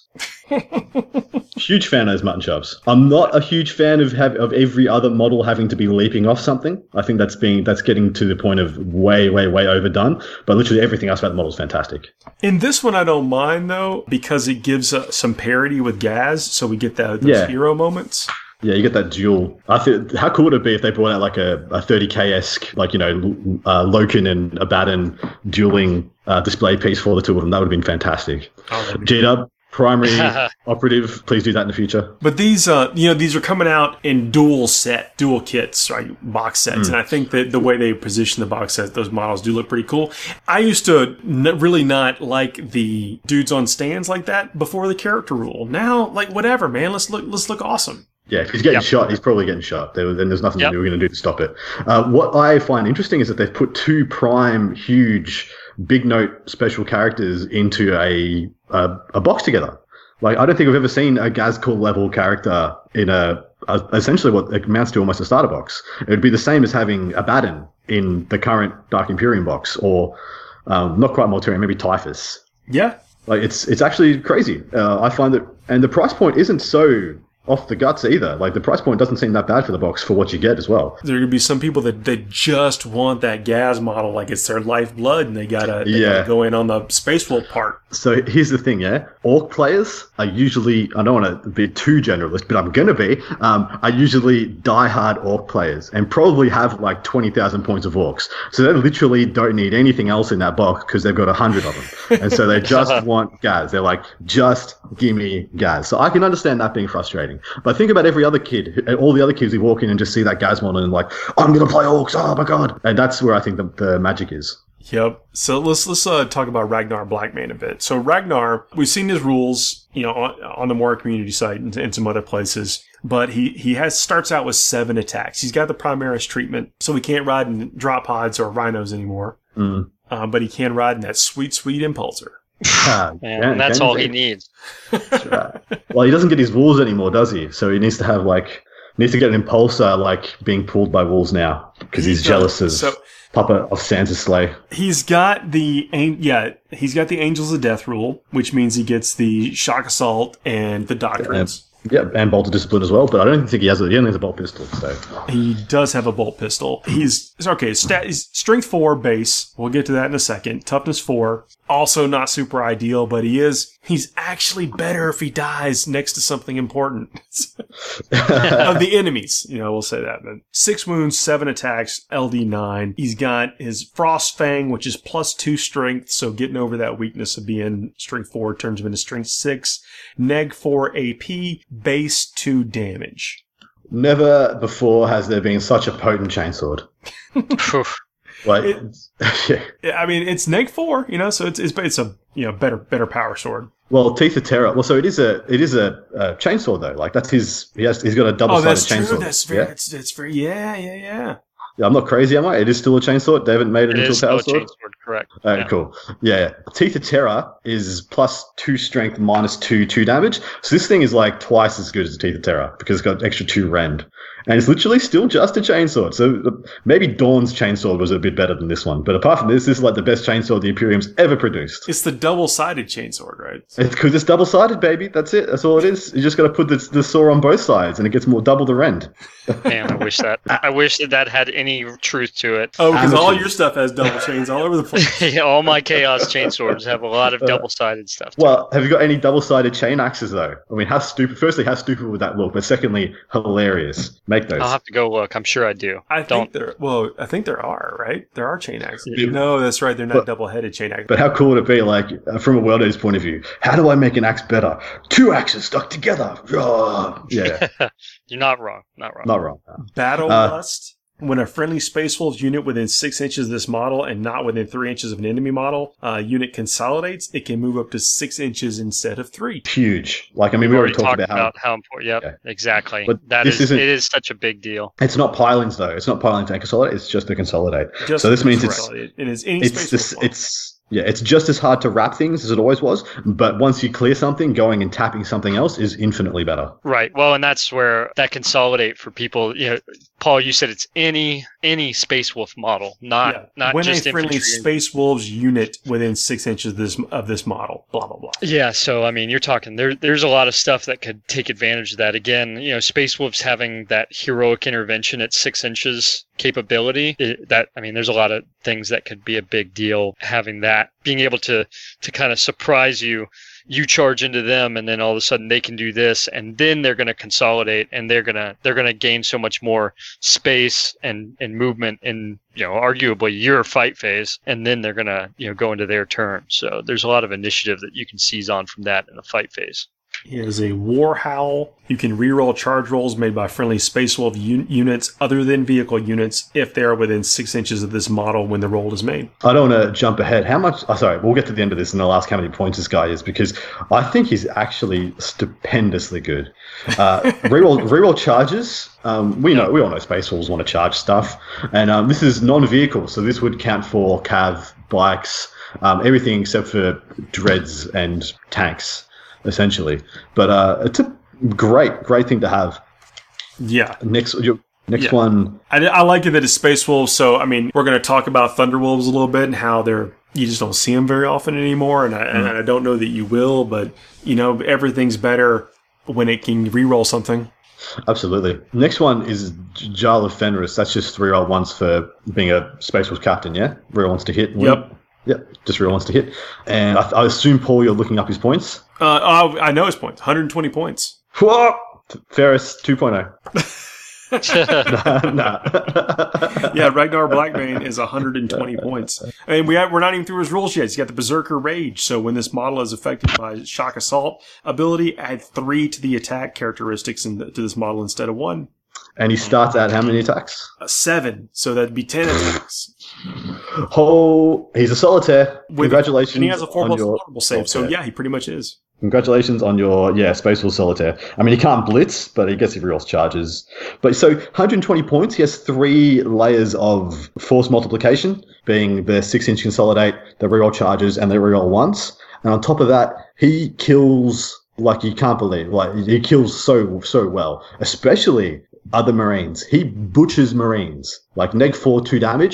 Huge fan of his mutton chops. I'm not a huge fan of have, of every other model having to be leaping off something. I think that's being that's getting to the point of way, way, way overdone. But literally everything else about the model is fantastic. In this one, I don't mind, though, because it gives uh, some parity with Gaz, so we get that, those Yeah. hero moments. Yeah, you get that duel. I think how cool would it be if they brought out like a, a thirty K esque, like, you know, uh, Loken and Abaddon dueling uh, display piece for the two of them. That would have been fantastic. Oh, G-Dub, primary operative, please do that in the future. But these, uh, you know, these are coming out in dual set, dual kits, right? Box sets. And I think that the way they position the box set, those models do look pretty cool. I used to n- really not like the dudes on stands like that before the character rule. Now, like, whatever, man. Let's look, let's look awesome. Yeah, if he's getting Yep. shot, he's probably getting shot. There, then there's nothing Yep. we were going to do to stop it. Uh, what I find interesting is that they've put two prime, huge, big note special characters into a a, a box together. Like, I don't think I've ever seen a Gazkul level character in a, a essentially what amounts to almost a starter box. It would be the same as having Abaddon in the current Dark Imperium box, or um, not quite Mortarion, maybe Typhus. Yeah. Like, it's it's actually crazy. Uh, I find that, and the price point isn't so off the guts either. Like, the price point doesn't seem that bad for the box for what you get as well. There are going to be some people that they just want that Gaz model like it's their lifeblood, and they gotta, they Yeah. gotta go in on the Space Wolf part. So here's the thing, yeah. Orc players are usually, I don't want to be too generalist, but I'm going to be, um, are usually diehard Orc players and probably have like twenty thousand points of Orcs. So they literally don't need anything else in that box because they've got one hundred of them. And so they just want Gaz. They're like, just give me Gaz. So I can understand that being frustrating. But think about every other kid, all the other kids who walk in and just see that Gaz model and like, I'm going to play Orcs, oh my god. And that's where I think the, the magic is. Yep. So let's let's uh, talk about Ragnar Blackmane a bit. So Ragnar, we've seen his rules, you know, on, on the Mora community site and, and some other places, but he he has starts out with seven attacks. He's got the Primaris treatment, so he can't ride in drop pods or rhinos anymore. Mm. Uh, but he can ride in that sweet, sweet Impulsor. Ah, Man, can- and that's can all do. he needs. That's right. Well, he doesn't get his wolves anymore, does he? So he needs to have like needs to get an impulsor like being pulled by wolves now because he's, done- jealous of. So Papa of Sansa Slay. He's got the yeah, he's got the Angels of Death rule, which means he gets the shock assault and the doctrines. Yeah, and bolt of discipline as well, but I don't think he has a, he only has a bolt pistol. So he does have a bolt pistol. He's okay. Stat, he's strength four base. We'll get to that in a second. Toughness four. Also not super ideal, but he is. He's actually better if he dies next to something important of the enemies. You know, we'll say that. But six wounds, seven attacks, L D nine. He's got his Frost Fang, which is plus two strength, so getting over that weakness of being strength four turns him into strength six. Neg four A P, base two damage. Never before has there been such a potent chainsword. Like, it, yeah. I mean, it's neg four, you know, so it's it's it's a you know better better power sword. Well, Teeth of Terror. Well, so it is a it is a, a chainsaw though. Like that's his. He has. He's got a double sided chainsaw. Oh, that's true. That's very. Yeah? That's, that's very. Yeah, yeah, yeah. Yeah, I'm not crazy, am I? It is still a chainsaw. They haven't made it, it into a power sword. Chainsword, correct? Oh, yeah. Cool. Yeah, Teeth of Terror is plus two strength, minus two two damage. So this thing is like twice as good as the Teeth of Terror because it's got extra two rend. And it's literally still just a chainsaw. So maybe Dawn's chainsaw was a bit better than this one. But apart from this, this is like the best chainsaw the Imperium's ever produced. It's the double-sided chainsword, right? It's because it's double-sided, baby. That's it. That's all it is. You just got to put the, the saw on both sides, and it gets more double the rend. Man, I wish that I wish that that had any truth to it. Oh, because all your stuff has double chains all over the place. Yeah, all my Chaos chainswords have a lot of double-sided stuff. Well, have you got any double-sided chain axes, though? I mean, how stupid... Firstly, how stupid would that look? But secondly, hilarious. Make those. I'll have to go look. I'm sure I do. I Don't. think there... Well, I think there are, right? There are chain axes. Yeah. No, that's right. They're not but, double-headed chain axes. But how cool would it be, like, from a world age point of view? How do I make an axe better? Two axes stuck together. Oh, yeah. You're not wrong. Not wrong. Not wrong. No. Battle uh, Lust. When a friendly Space Wolves unit within six inches of this model and not within three inches of an enemy model uh, unit consolidates, it can move up to six inches instead of three. Huge. Like, I mean, we, we already talked, talked about, about how, how important. Yep, yeah, exactly. But that is, it is such a big deal. It's not pilings, though. It's not pilings and consolidate. It's just the consolidate. Just so this means it's, it is any it's, Space this, it's, yeah, it's just as hard to wrap things as it always was, but once you clear something, going and tapping something else is infinitely better. Right. Well, and that's where that consolidate for people, you know, Paul, you said it's any any Space Wolf model, not yeah. not when just a friendly Space Wolves unit within six inches of this of this model. Blah blah blah. Yeah. So I mean, you're talking there. There's a lot of stuff that could take advantage of that. Again, you know, Space Wolves having that heroic intervention at six inches capability. It, that I mean, there's a lot of things that could be a big deal. Having that, being able to to kind of surprise you. You charge into them, and then all of a sudden they can do this, and then they're going to consolidate, and they're gonna they're gonna gain so much more space and, and movement in, you know, arguably your fight phase, and then they're gonna, you know, go into their turn. So there's a lot of initiative that you can seize on from that in the fight phase. He has a War Howl. You can reroll charge rolls made by friendly Space Wolf un- units other than vehicle units if they are within six inches of this model when the roll is made. I don't want to jump ahead. How much... Oh, sorry, we'll get to the end of this and I'll ask how many points this guy is because I think he's actually stupendously good. Uh, reroll, reroll charges. Um, we know we all know Space Wolves want to charge stuff. And um, this is non-vehicle, so this would count for cav, bikes, um, everything except for dreads and tanks. Essentially, but uh, it's a great, great thing to have. Yeah. Next, your, next yeah. one. I, I like it that it's Space Wolves. So I mean, we're going to talk about Thunderwolves a little bit and how they're you just don't see them very often anymore. And I, mm. and I don't know that you will, but you know, everything's better when it can reroll something. Absolutely. Next one is Jarl of Fenris. That's just three roll once for being a Space Wolves captain. Yeah, reroll wants to hit. Win. Yep. Yep, just real wants to hit. And I, I assume, Paul, you're looking up his points? Uh, oh, I know his points. one hundred twenty points. Whoa! Ferris two point oh. nah, nah. Yeah, Ragnar Blackbane is one hundred twenty points. I mean, we have, we're not even through his rules yet. He's got the Berserker Rage. So when this model is affected by Shock Assault ability, add three to the attack characteristics in the, to this model instead of one. And he starts at how many attacks? Uh, seven. So that'd be ten attacks. Oh, he's a solitaire. With, Congratulations. And he has a four plus your vulnerable save. So yeah, he pretty much is. Congratulations on your, yeah, Space Wolf Solitaire. I mean, he can't blitz, but he gets he rerolls charges. But so one hundred twenty points, he has three layers of force multiplication, being the six-inch consolidate, the reroll charges, and the reroll once. And on top of that, he kills like you can't believe. Like, he kills so, so well, especially other Marines. He butchers Marines. Like, neg four, two damage.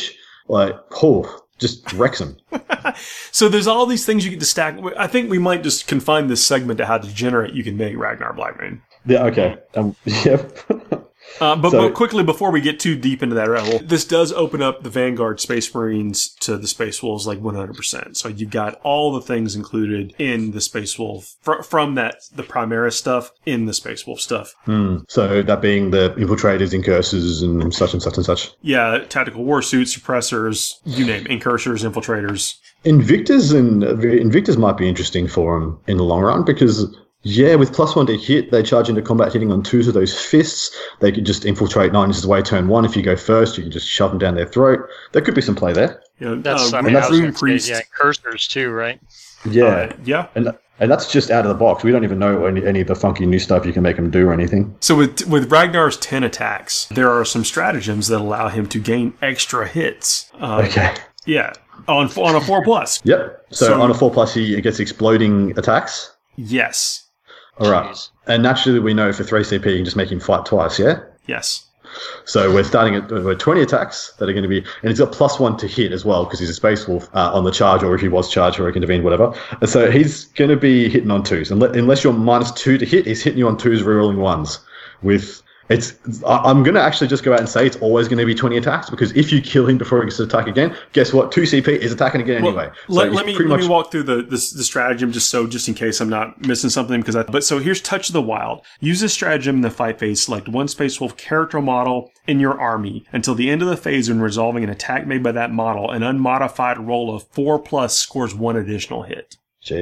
like, oh, just wrecks them. So there's all these things you get to stack. I think we might just confine this segment to how degenerate you can make Ragnar Blackmane. Yeah, okay. Um, yep. Uh, but, So- but quickly, before we get too deep into that rabbit hole, this does open up the Vanguard Space Marines to the Space Wolves like one hundred percent. So you've got all the things included in the Space Wolf fr- from that the Primaris stuff in the Space Wolf stuff. Hmm. So that being the infiltrators, incursors, and such and such and such. Yeah, tactical war suits, suppressors, you name it, incursors, infiltrators. Invictors and Invictors might be interesting for them in the long run because, yeah, with plus one to hit, they charge into combat hitting on twos of those fists. They could just infiltrate nine inches away turn one. If you go first, you can just shove them down their throat. There could be some play there. You know, That's uh, I mean, I that's was Rune gonna Priest. say, yeah, cursors too, right? Yeah. Uh, yeah. And and that's just out of the box. We don't even know any, any of the funky new stuff you can make them do or anything. So with with Ragnar's ten attacks, there are some stratagems that allow him to gain extra hits. Um, Okay. Yeah, on on a four plus. Yep. So, So- on a four plus, he gets exploding attacks. Yes, All right. Jeez. And naturally, we know for three C P, you can just make him fight twice, yeah? yes. So we're starting at we're twenty attacks that are going to be, and he's got plus one to hit as well because he's a Space Wolf uh, on the charge, or if he was charged or intervened, whatever. And so he's going to be hitting on twos, Unle- unless you're minus two to hit, he's hitting you on twos, rerolling ones. With it's, I- I'm going to actually just go out and say it's always going to be twenty attacks because if you kill him before he gets to attack again, guess what? Two C P is attacking again Well, anyway. So let, he's let me pretty let much- me walk through the, the the stratagem just so just in case I'm not missing something because I, but so here's Touch of the Wild. Use this stratagem in the fight phase. Select one Space Wolf character model in your army until the end of the phase when resolving an attack made by that model. An unmodified roll of four plus scores one additional hit.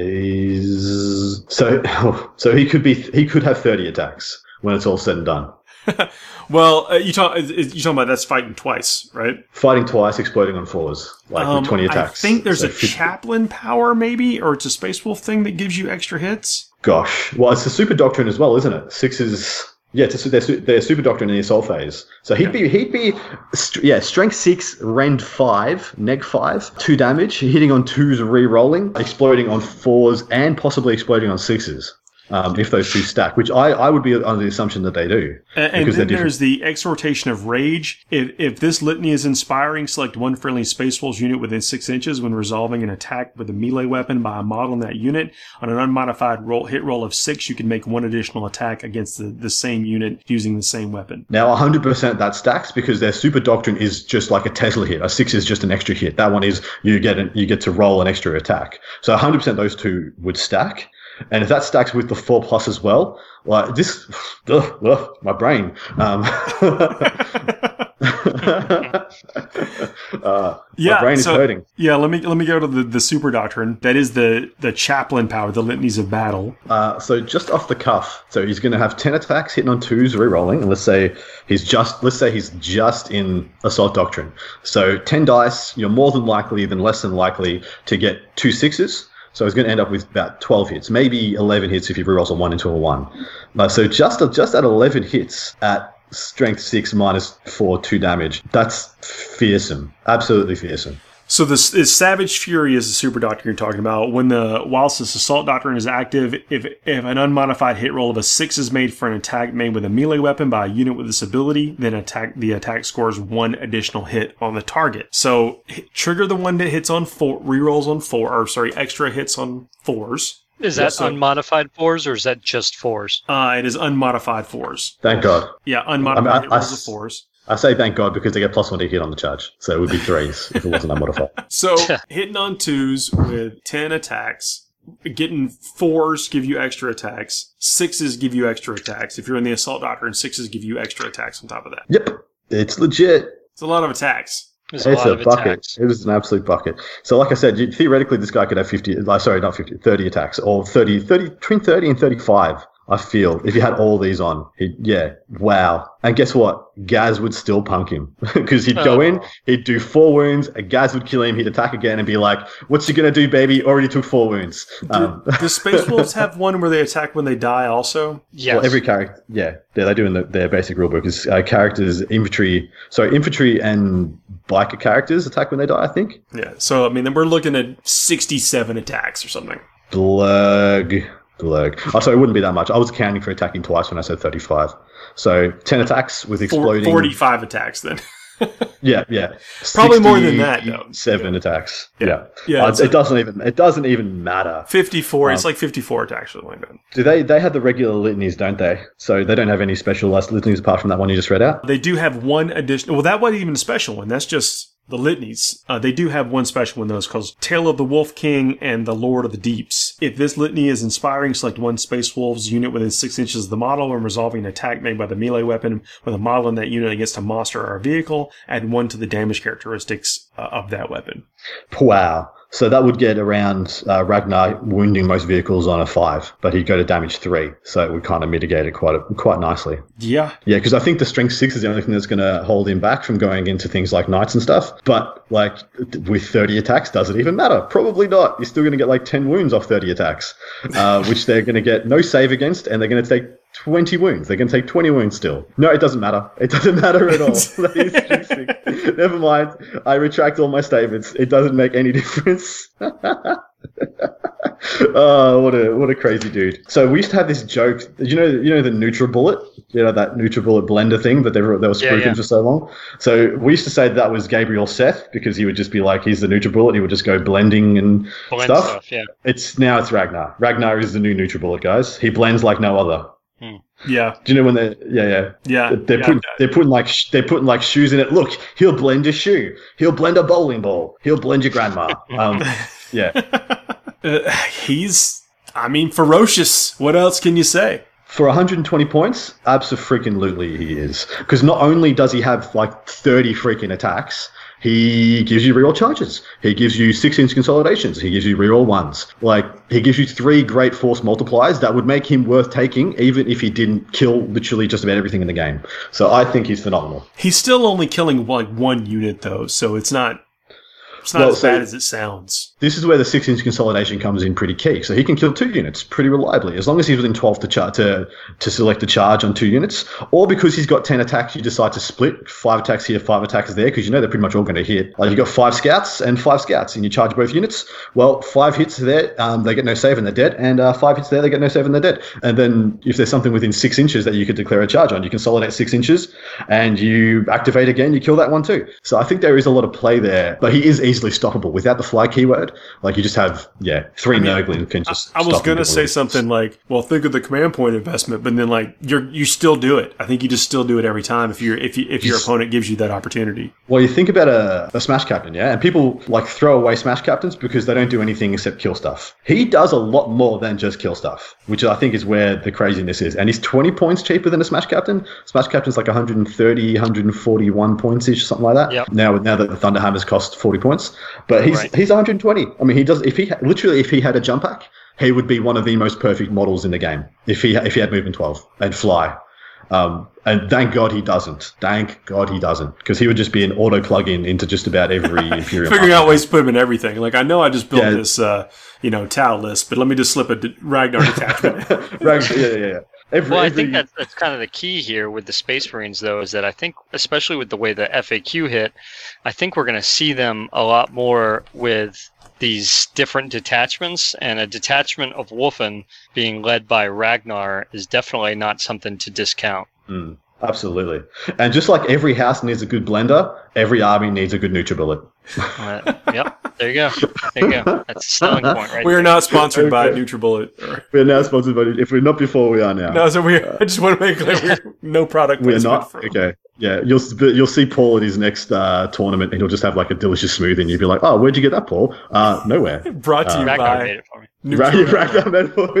Jeez. So so he could be he could have thirty attacks when it's all said and done. Well, uh, you talk you talking about that's fighting twice, right? Fighting twice, exploding on fours, like Um, with twenty attacks. I think there's So a fifty chaplain power maybe, or it's a Space Wolf thing that gives you extra hits. Gosh, well, it's a super doctrine as well, isn't it? Six is yeah, it's a, they're, su- they're super doctrine in the assault phase. So he'd be he'd be st- yeah, strength six, rend five, neg five, two damage, hitting on twos, re-rolling, exploding on fours, and possibly exploding on sixes. Um, if those two stack, which I, I would be under the assumption that they do. And, and because then they're different. there's the Exhortation of Rage. If, if this litany is inspiring, select one friendly Space Wolves unit within six inches when resolving an attack with a melee weapon by a model in that unit. On an unmodified roll, hit roll of six, you can make one additional attack against the, the same unit using the same weapon. Now, one hundred percent that stacks because their super doctrine is just like a Tesla hit. A six is just an extra hit. That one is you get an, you get to roll an extra attack. So one hundred percent those two would stack. And if that stacks with the four plus as well, like this, ugh, ugh, my brain. Um, uh, Yeah, my brain is so- hurting. Yeah, let me let me go to the, the super doctrine. That is the, the chaplain power, the litanies of battle. Uh, so just off the cuff, so he's going to have ten attacks hitting on twos, re-rolling, and let's say he's just let's say he's just in assault doctrine. So ten dice, you're more than likely than less than likely to get two sixes. So he's going to end up with about twelve hits, maybe eleven hits if he rerolls a one into a one. Uh, so just just at eleven hits at strength six minus four, two damage. That's fearsome, absolutely fearsome. So this is Savage Fury is the super doctrine you're talking about. When the whilst this assault doctrine is active, if if an unmodified hit roll of a six is made for an attack made with a melee weapon by a unit with this ability, then attack the attack scores one additional hit on the target. So hit, trigger the one that hits on four, rerolls on four, or sorry, extra hits on fours. Is that so- unmodified fours or is that just fours? Uh, it is unmodified fours. Thank God. Yeah, unmodified I mean, I- hit I rolls s- of fours. I say thank God because they get plus one to hit on the charge. So it would be threes if it wasn't unmodified. So hitting on twos with ten attacks, getting fours give you extra attacks, sixes give you extra attacks. If you're in the assault doctrine, sixes give you extra attacks on top of that. Yep, it's legit. It's a lot of attacks. There's a It's lot a of bucket. attacks. It is an absolute bucket. So, like I said, you, theoretically, this guy could have fifty. Like, sorry, not fifty, thirty attacks, or thirty, thirty, between thirty and thirty-five. I feel if you had all these on, he, yeah, wow. And guess what? Gaz would still punk him because he'd go Oh. in, he'd do four wounds, a Gaz would kill him, he'd attack again and be like, "What's you gonna do, baby? Already took four wounds." Um, Do, do Space Wolves have one where they attack when they die also? Yes. Well, every character, yeah, yeah, they do in the, their basic rulebook is uh, characters, infantry, sorry, infantry and biker characters attack when they die. I think. Yeah. So, I mean, then we're looking at sixty-seven attacks or something. Blurg. Blurg. Oh, so it wouldn't be that much. I was accounting for attacking twice when I said thirty-five. So ten attacks with Four, exploding. forty-five attacks then. Yeah, yeah. Probably more than that, though. Seven attacks. Yeah. Yeah, Yeah, Uh, it's it a- doesn't even it doesn't even matter. fifty-four. It's Um, like fifty-four attacks or something like that. Do they? They have the regular litanies, don't they? So they don't have any specialized litanies apart from that one you just read out. They do have one additional. Well, that wasn't even a special one. That's just the litanies. Uh, they do have one special one, though. It's called Tale of the Wolf King and the Lord of the Deeps. If this litany is inspiring, select one Space Wolves unit within six inches of the model when resolving an attack made by the melee weapon with a model in that unit against a monster or a vehicle. Add one to the damage characteristics uh, of that weapon. Wow. So that would get around uh, Ragnar wounding most vehicles on a five, but he'd go to damage three. So it would kind of mitigate it quite a, quite nicely. Yeah. Yeah, because I think the strength six is the only thing that's going to hold him back from going into things like knights and stuff. But like with thirty attacks, does it even matter? Probably not. You're still going to get like ten wounds off thirty attacks, uh, which they're going to get no save against, and they're going to take twenty wounds. They're going to take twenty wounds still. No, it doesn't matter. It doesn't matter at all. That is strength six. Never mind. I retract all my statements. It doesn't make any difference. Oh, what a what a crazy dude! So we used to have this joke. You know, you know the NutriBullet. You know that NutriBullet blender thing that they were they were Yeah, spruiking yeah. for so long. So we used to say that was Gabriel Seth because he would just be like, he's the NutriBullet. He would just go blending and Blend stuff. stuff, yeah. It's now it's Ragnar. Ragnar is the new NutriBullet, guys. He blends like no other. Yeah. Do you know when they? Yeah, yeah. Yeah. They're yeah. putting they're putting like sh- they're putting like shoes in it. Look, he'll blend your shoe. He'll blend a bowling ball. He'll blend your grandma. Um, yeah. Uh, he's, I mean, ferocious. What else can you say? For one hundred twenty points, abso-freaking-lutely he is. Because not only does he have like thirty freaking attacks, he gives you reroll charges. He gives you six-inch consolidations. He gives you reroll ones. Like, he gives you three great force multipliers that would make him worth taking even if he didn't kill literally just about everything in the game. So I think he's phenomenal. He's still only killing like one unit, though, so it's not, it's not Well, as so- bad as it sounds. This is where the six-inch consolidation comes in pretty key. So he can kill two units pretty reliably, as long as he's within twelve to char- to to select a charge on two units. Or because he's got ten attacks, you decide to split five attacks here, five attacks there, because you know they're pretty much all going to hit. Like you've got five scouts and five scouts, and you charge both units. Well, five hits there, um, they get no save and they're dead, and uh, five hits there, they get no save and they're dead. And then if there's something within six inches that you could declare a charge on, you consolidate six inches, and you activate again, you kill that one too. So I think there is a lot of play there, but he is easily stoppable without the fly keyword. Like you just have, yeah, three I mean, Nurglings can just. I was stop him gonna say completely. something like, "Well, think of the command point investment," but then like you're you still do it. I think you just still do it every time if you're if you, if your Yes. opponent gives you that opportunity. Well, you think about a, a Smash Captain, yeah? And people like throw away Smash Captains because they don't do anything except kill stuff. He does a lot more than just kill stuff, which I think is where the craziness is. And he's twenty points cheaper than a Smash Captain. Smash Captain's like one hundred thirty, one hundred forty-one points-ish, something like that. Yep. Now, now that the Thunderhammers cost forty points. But he's Right. he's one hundred twenty. I mean, he does, if he, ha- literally, if he had a jump pack, he would be one of the most perfect models in the game if he if he had movement twelve and fly. Um, and thank God he doesn't. Thank God he doesn't, because he would just be an auto plug-in into just about every Imperial. Figuring out army. ways to put him in everything. Like I know I just built Yeah. this, uh, you know, Tau list, but let me just slip a D- Ragnar detachment. Right, yeah, yeah, yeah. Every, Well, I every- think that's, that's kind of the key here with the Space Marines, though, is that I think, especially with the way the F A Q hit, I think we're going to see them a lot more with these different detachments, and a detachment of Wolfen being led by Ragnar is definitely not something to discount. Mm, absolutely. And just like every house needs a good blender, every army needs a good NutriBullet. Uh, yep, there you go. There you go. That's a selling point, right? We are there. not sponsored by Okay. NutriBullet. We're now sponsored by. If we're not before, we are now. No, so we. I just want to make clear we're no product we're placement not. for- Okay. Yeah, you'll you'll see Paul at his next uh, tournament, and he'll just have like a delicious smoothie, and you'll be like, "Oh, where'd you get that, Paul? Uh, nowhere." Brought to you Ragnar by made it for me. Right, Nutri- Ragnar made for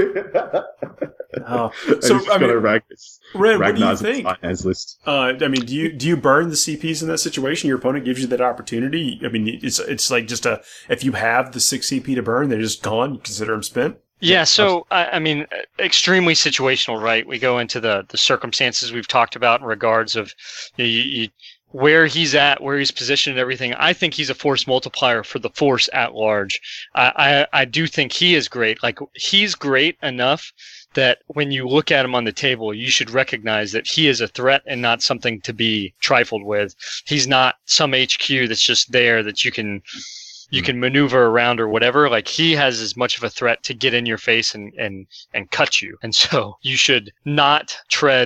me. Oh. And So he's just I got mean, a rag- Red, what do you Ragnar's think? hands list. Uh, I mean, do you do you burn the C Ps in that situation? Your opponent gives you that opportunity. I mean, it's it's like just a if you have the six C P to burn, they're just gone. You consider them spent. Yeah, so I, I mean, extremely situational, right? We go into the the circumstances we've talked about in regards of you, you, you, where he's at, where he's positioned, and everything. I think he's a force multiplier for the force at large. I, I I do think he is great. Like he's great enough that when you look at him on the table, you should recognize that he is a threat and not something to be trifled with. He's not some H Q that's just there that you can you can maneuver around or whatever. Like he has as much of a threat to get in your face and and and cut you. And so you should not tread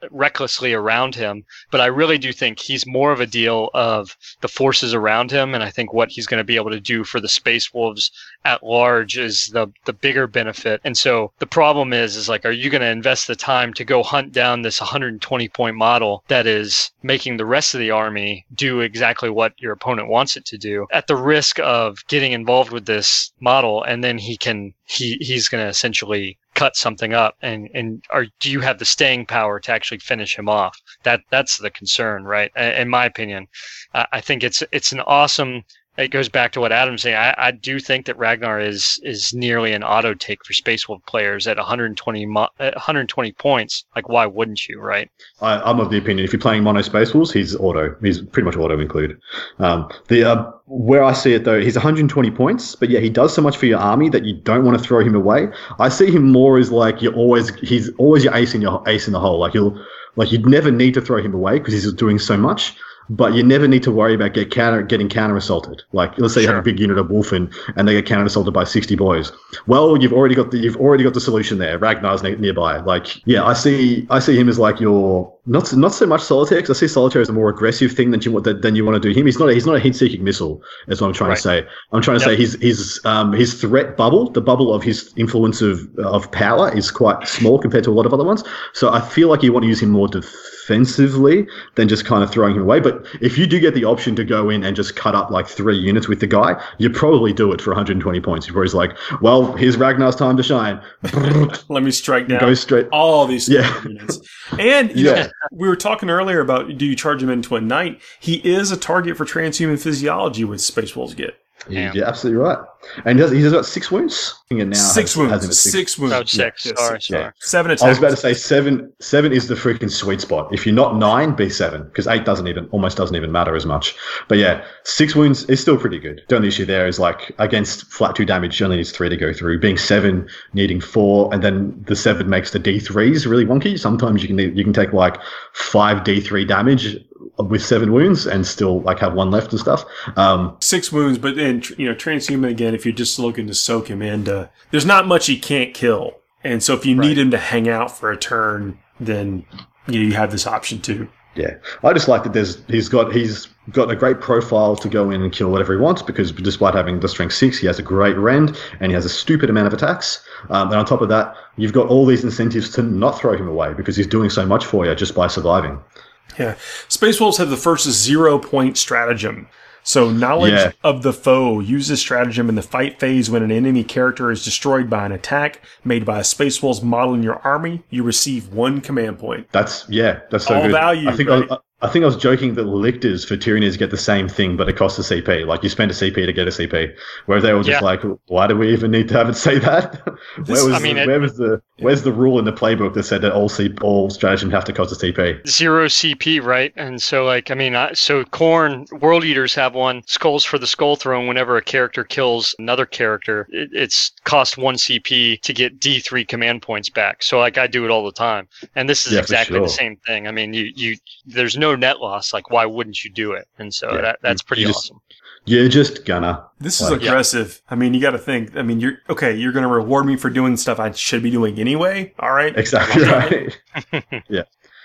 recklessly around him. But I really do think he's more of a deal of the forces around him, and I think what he's going to be able to do for the Space Wolves at large is the the bigger benefit. And so the problem is, is like, are you going to invest the time to go hunt down this one hundred twenty point model that is making the rest of the army do exactly what your opponent wants it to do, at the risk of getting involved with this model, and then he can he he's going to essentially cut something up, and and are do you have the staying power to actually finish him off? That that's the concern, right? In my opinion, uh, I think it's it's an awesome. It goes back to what Adam's saying. I, I do think that Ragnar is is nearly an auto take for Space Wolf players at one hundred twenty mo- at one hundred twenty points. Like, why wouldn't you, right? I, I'm of the opinion if you're playing mono Space Wolves, he's auto. He's pretty much auto included. Um, the uh, where I see it though, he's one hundred twenty points, but yeah, he does so much for your army that you don't want to throw him away. I see him more as like you're always he's always your ace in your ace in the hole. Like you'll like you'd never need to throw him away because he's doing so much. But you never need to worry about get counter, getting counter-assaulted. Like, let's say sure. you have a big unit of Wolfen and they get counter-assaulted by sixty boys. Well, you've already got the you've already got the solution there. Ragnar's ne- nearby. Like, yeah, I see I see him as like your not not so much Solitaire, because I see Solitaire as a more aggressive thing than you want than you want to do him. He's not a, he's not a heat-seeking missile. Is what I'm trying right. to say. I'm trying to yep. say his his um his threat bubble, the bubble of his influence of of power, is quite small compared to a lot of other ones. So I feel like you want to use him more defensively than just kind of throwing him away. But if you do get the option to go in and just cut up like three units with the guy, you probably do it for one hundred twenty points. You're always like, well, here's Ragnar's time to shine. Let me strike down go straight. all these yeah. units. And you yeah. know, we were talking earlier about, do you charge him into a knight? He is a target for transhuman physiology, which Space Wolves get. Yeah, you're absolutely right. And he has, he's got six wounds. I think it now six has, wounds. has him at six. six wounds. Oh, six. Yeah, sorry, six. sorry. Yeah. Seven attacks. I was about to say seven. Seven is the freaking sweet spot. If you're not nine, be seven, because eight doesn't even almost doesn't even matter as much. But yeah, six wounds is still pretty good. The only issue there is like against flat two damage, you only needs three to go through. Being seven, needing four, and then the seven makes the D threes really wonky. Sometimes you can you can take like five D three damage with seven wounds and still like have one left and stuff. Um, Six wounds, but then you know, transhuman again. If you're just looking to soak him in, uh, there's not much he can't kill, and so if you right. need him to hang out for a turn, then you know, you have this option too. Yeah, I just like that. There's he's got he's got a great profile to go in and kill whatever he wants, because despite having the strength six, he has a great rend and he has a stupid amount of attacks. Um, and on top of that, you've got all these incentives to not throw him away because he's doing so much for you just by surviving. Yeah, Space Wolves have the first zero-point stratagem. So knowledge yeah. of the foe. Use this stratagem in the fight phase when an enemy character is destroyed by an attack made by a Space Wolves model in your army. You receive one command point. That's yeah, that's so All good. value. I think right? I, I think I was joking that lictors for Tyranids get the same thing, but it costs a C P. Like you spend a C P to get a C P. Whereas they were just yeah. like, why do we even need to have it say that? This, where was I mean, the, it, where was the where's the rule in the playbook that said that all C, all stratagems have to cost a C P? Zero C P, right? And so, like, I mean, I, so Khorne World Eaters have one. Skulls for the Skull Throne. Whenever a character kills another character, it, it's cost one C P to get D three command points back. So, like, I do it all the time, and this is yeah, exactly sure. the same thing. I mean, you you there's no net loss. Like, why wouldn't you do it? And so yeah. that that's pretty you just, awesome. You're just gonna. This is like, aggressive. Yeah. I mean, you got to think. I mean, you're okay. You're going to reward me for doing stuff I should be doing anyway. All right. Exactly right. yeah.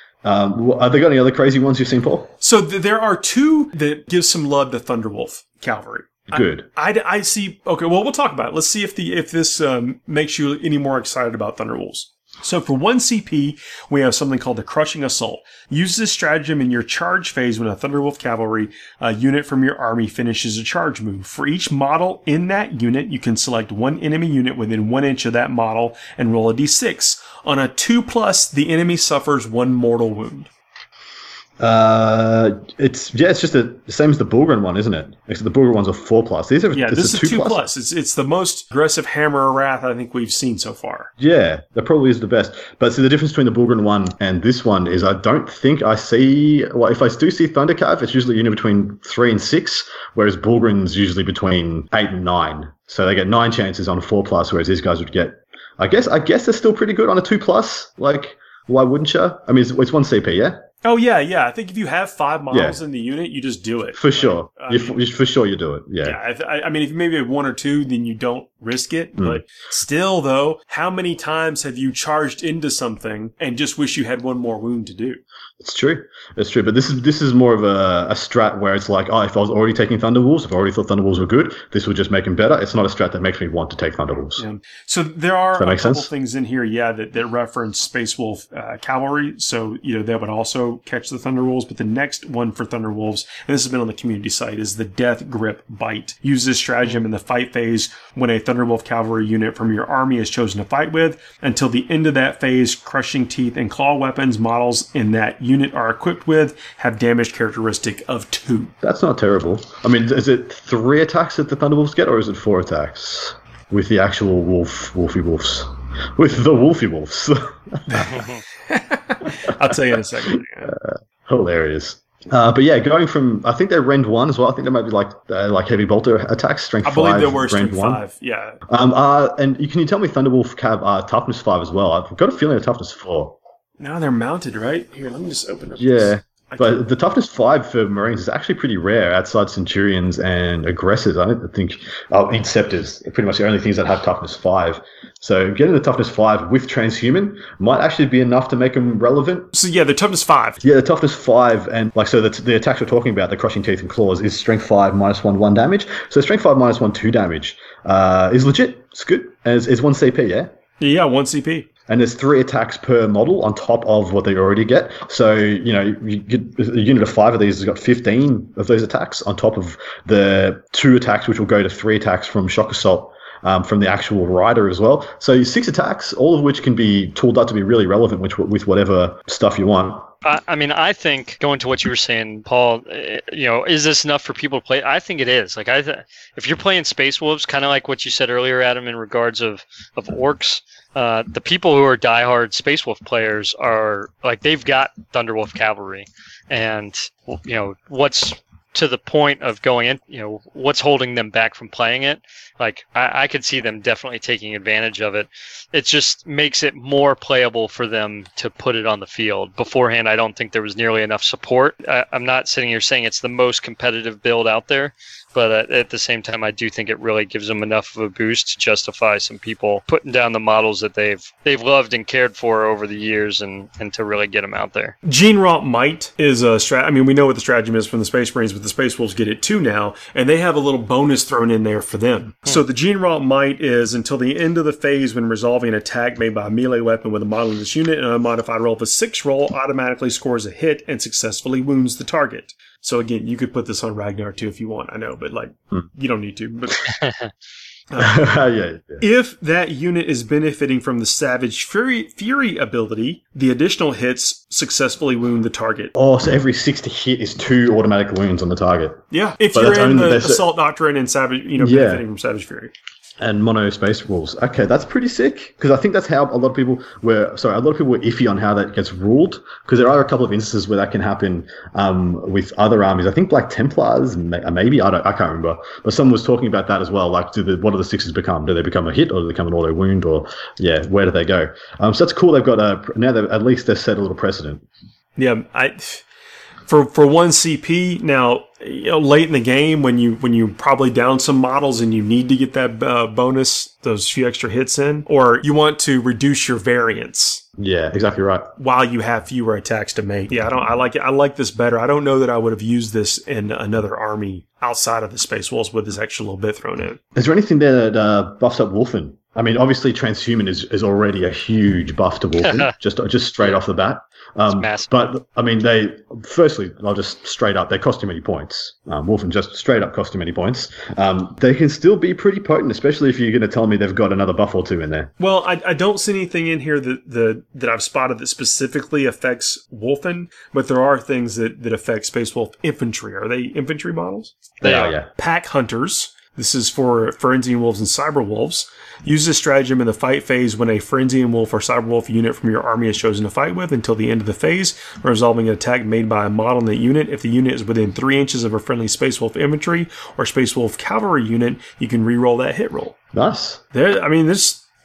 Um, are there got any other crazy ones you've seen, Paul? So th- there are two that give some love to Thunderwolf Cavalry. Good. I, I, I see. Okay. Well, we'll talk about it. Let's see if the if this um, makes you any more excited about Thunderwolves. So for one C P, we have something called the Crushing Assault. Use this stratagem in your charge phase when a Thunderwolf Cavalry uh, unit from your army finishes a charge move. For each model in that unit, you can select one enemy unit within one inch of that model and roll a d six. On a two plus, the enemy suffers one mortal wound. Uh, it's yeah, it's just a, the same as the Bullgren one, isn't it? Except the Bullgren one's a four plus. These are yeah, this is a two, two plus. plus. It's it's the most aggressive Hammer of Wrath I think we've seen so far. Yeah, that probably is the best. But see, the difference between the Bullgren one and this one is I don't think I see. Well, if I do see Thundercav, it's usually you know between three and six, whereas Bullgren's usually between eight and nine. So they get nine chances on a four plus, whereas these guys would get. I guess I guess they're still pretty good on a two plus. Like, why wouldn't you? I mean, it's, it's one C P, yeah. Oh, yeah, yeah. I think if you have five models Yeah. in the unit, you just do it. For sure. I You f- mean- you- for sure you do it. Yeah. Yeah, I, th- I mean, if you maybe have one or two, then you don't risk it. Mm. But still, though, how many times have you charged into something and just wish you had one more wound to do? It's true. It's true. But this is this is more of a, a strat where it's like, oh, if I was already taking Thunderwolves, if I already thought Thunderwolves were good, this would just make them better. It's not a strat that makes me want to take Thunderwolves. Yeah. So there are Does that a make couple sense? things in here, yeah, that, that reference Space Wolf uh, Cavalry. So, you know, that would also catch the Thunderwolves. But the next one for Thunderwolves, and this has been on the community site, is the Death Grip Bite. Use this stratagem in the fight phase when a Thunderwolf Cavalry unit from your army is chosen to fight with. Until the end of that phase, Crushing Teeth and Claw weapons models in that unit are equipped with have damage characteristic of two. That's not terrible. I mean, is it three attacks that the Thunderwolves get, or is it four attacks with the actual wolf, Wolfy Wolves? With the Wolfy Wolves. I'll tell you in a second. Yeah. Hilarious. Uh, but yeah, going from, I think they're Rend one as well. I think there might be like uh, like heavy bolter attacks, strength I believe five, there were Rend strength one. five. Yeah. Um, uh, and you, can you tell me Thunderwolf Cab uh, toughness five as well? I've got a feeling of toughness four. Now they're mounted, right? Here, let me just open up. Yeah. this. I But can- the toughness five for Marines is actually pretty rare outside Centurions and Aggressors. I don't think, oh, Inceptors are pretty much the only things that have toughness five. So getting the toughness five with Transhuman might actually be enough to make them relevant. So yeah, the toughness five. Yeah, the toughness five, and like, so the, the attacks we're talking about, the Crushing Teeth and Claws, is strength five minus one, one damage. So strength five minus one, two damage uh, is legit. It's good. And it's, it's one C P, yeah? Yeah, one C P. And there's three attacks per model on top of what they already get. So, you know, you get a unit of five of these has got fifteen of those attacks on top of the two attacks, which will go to three attacks from Shock Assault um, from the actual rider as well. So six attacks, all of which can be tooled up to be really relevant with, with whatever stuff you want. I, I mean, I think going to what you were saying, Paul, eh, you know, is this enough for people to play? I think it is. Like, I, th- if you're playing Space Wolves, kind of like what you said earlier, Adam, in regards of, of orcs, uh, the people who are diehard Space Wolf players are like, they've got Thunderwolf Cavalry, and you know what's to the point of going in, you know, what's holding them back from playing it? Like, I, I could see them definitely taking advantage of it. It just makes it more playable for them to put it on the field. Beforehand, I don't think there was nearly enough support. I, I'm not sitting here saying it's the most competitive build out there, but at, at the same time, I do think it really gives them enough of a boost to justify some people putting down the models that they've they've loved and cared for over the years, and, and to really get them out there. Gene Rot Might is a strat. I mean, we know what the stratagem is from the Space Marines, but the Space Wolves get it too now, and they have a little bonus thrown in there for them. Hmm. So the Gene Rot Might is until the end of the phase when resolving an attack made by a melee weapon with a model of this unit, and a modified roll of a six roll automatically scores a hit and successfully wounds the target. So again, you could put this on Ragnar too if you want. I know, but like, hmm. you don't need to. But Uh, yeah, yeah. If that unit is benefiting from the Savage Fury, Fury ability, the additional hits successfully wound the target. Oh, so every sixty hit is two automatic wounds on the target. Yeah, if but you're in the the Assault Doctrine and Savage, you know, yeah. benefiting from Savage Fury. And mono Space Wolves. Okay, that's pretty sick. Because I think that's how a lot of people were, sorry, a lot of people were iffy on how that gets ruled. Because there are a couple of instances where that can happen um, with other armies. I think Black Templars, maybe, I don't, I can't remember. But someone was talking about that as well. Like, do the, what do the sixes become? Do they become a hit, or do they become an auto wound, or yeah, where do they go? Um, so that's cool. They've got a, now they've, at least they've set a little precedent. Yeah, I. For for one C P now, you know, late in the game when you when you probably down some models and you need to get that uh, bonus, those few extra hits in, or you want to reduce your variance. Yeah, exactly right. While you have fewer attacks to make. Yeah, I don't. I like it. I like this better. I don't know that I would have used this in another army outside of the Space Wolves with this extra little bit thrown in. Is there anything there that uh, buffs up Wolfen? I mean, obviously, Transhuman is, is already a huge buff to Wolfen, just just straight off the bat. Um, but I mean, they firstly, I'll just straight up, they cost too many points. Um, Wolfen just straight up cost too many points. Um, they can still be pretty potent, especially if you're going to tell me they've got another buff or two in there. Well, I, I don't see anything in here that the that I've spotted that specifically affects Wolfen, but there are things that, that affect Space Wolf infantry. Are they infantry models? They are, yeah. Pack Hunters. This is for Pharynxian Wolves and Cyber Wolves. Use this stratagem in the fight phase when a Pharynxian Wolf or Cyber Wolf unit from your army is chosen to fight with until the end of the phase, resolving an attack made by a model in the unit. If the unit is within three inches of a friendly Space Wolf infantry or Space Wolf cavalry unit, you can re-roll that hit roll. Nice. There, I mean, this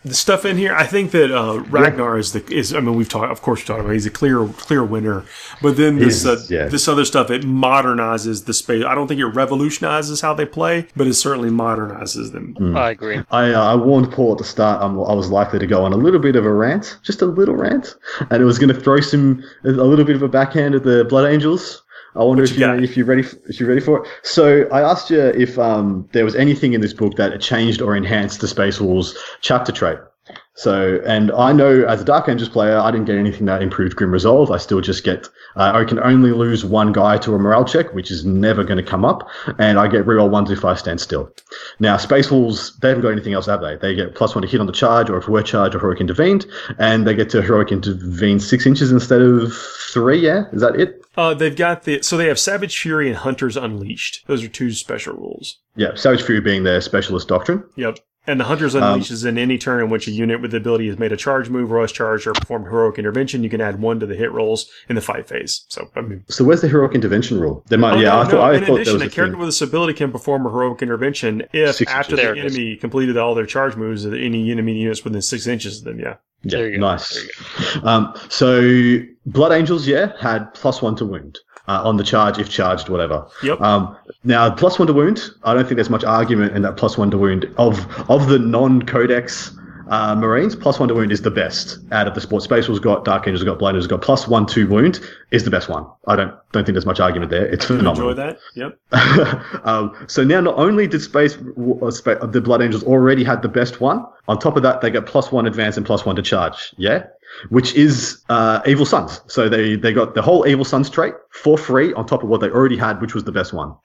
the stuff in here, I think that uh, Ragnar yeah. is the is. I mean, we've talked, of course, we talked about he's a clear clear winner. But then this uh, yeah. this other stuff, it modernizes the space. I don't think it revolutionizes how they play, but it certainly modernizes them. Mm. I agree. I uh, I warned Paul at the start. Um, I was likely to go on a little bit of a rant, just a little rant, and it was going to throw some a little bit of a backhand at the Blood Angels. I wonder what if you, you if you're ready if you're ready for it. So I asked you if um, there was anything in this book that changed or enhanced the Space Wolves chapter trait. So, and I know as a Dark Angels player, I didn't get anything that improved Grim Resolve. I still just get, uh, I can only lose one guy to a morale check, which is never going to come up, and I get reroll ones if I stand still. Now, Space Wolves, they haven't got anything else, have they? They get plus one to hit on the charge, or if we're charged, or Heroic Intervened, and they get to Heroic Intervene six inches instead of three, yeah? Is that it? Uh, they've got the, so they have Savage Fury and Hunters Unleashed. Those are two special rules. Yeah, Savage Fury being their specialist doctrine. Yep. And the Hunter's Unleashed um, is in any turn in which a unit with the ability has made a charge move, rush charge, or performed heroic intervention. You can add one to the hit rolls in the fight phase. So, I mean, so where's the heroic intervention rule? They might, oh, yeah, no, I thought, no. I in thought addition, there was a character thing. with this ability can perform a heroic intervention if, six after the enemy completed all their charge moves, any enemy units within six inches of them. Yeah. Yeah, there you go. Nice. There you go. Um, so Blood Angels, yeah, had plus one to wound. Uh, on the charge, if charged, whatever. Yep. Um, now, plus one to wound, I don't think there's much argument in that plus one to wound. Of of the non-codex uh, Marines, plus one to wound is the best out of the sport. Space Wolves got, Dark Angels got, Blind Angels got. Plus one to wound is the best one. I don't don't think there's much argument there. It's phenomenal. Enjoy that. Yep. um, so now, not only did Space uh, the Blood Angels already had the best one, on top of that, they get plus one advance and plus one to charge. Yeah. Which is uh, Evil Sons. So they, they got the whole Evil Sons trait for free on top of what they already had, which was the best one.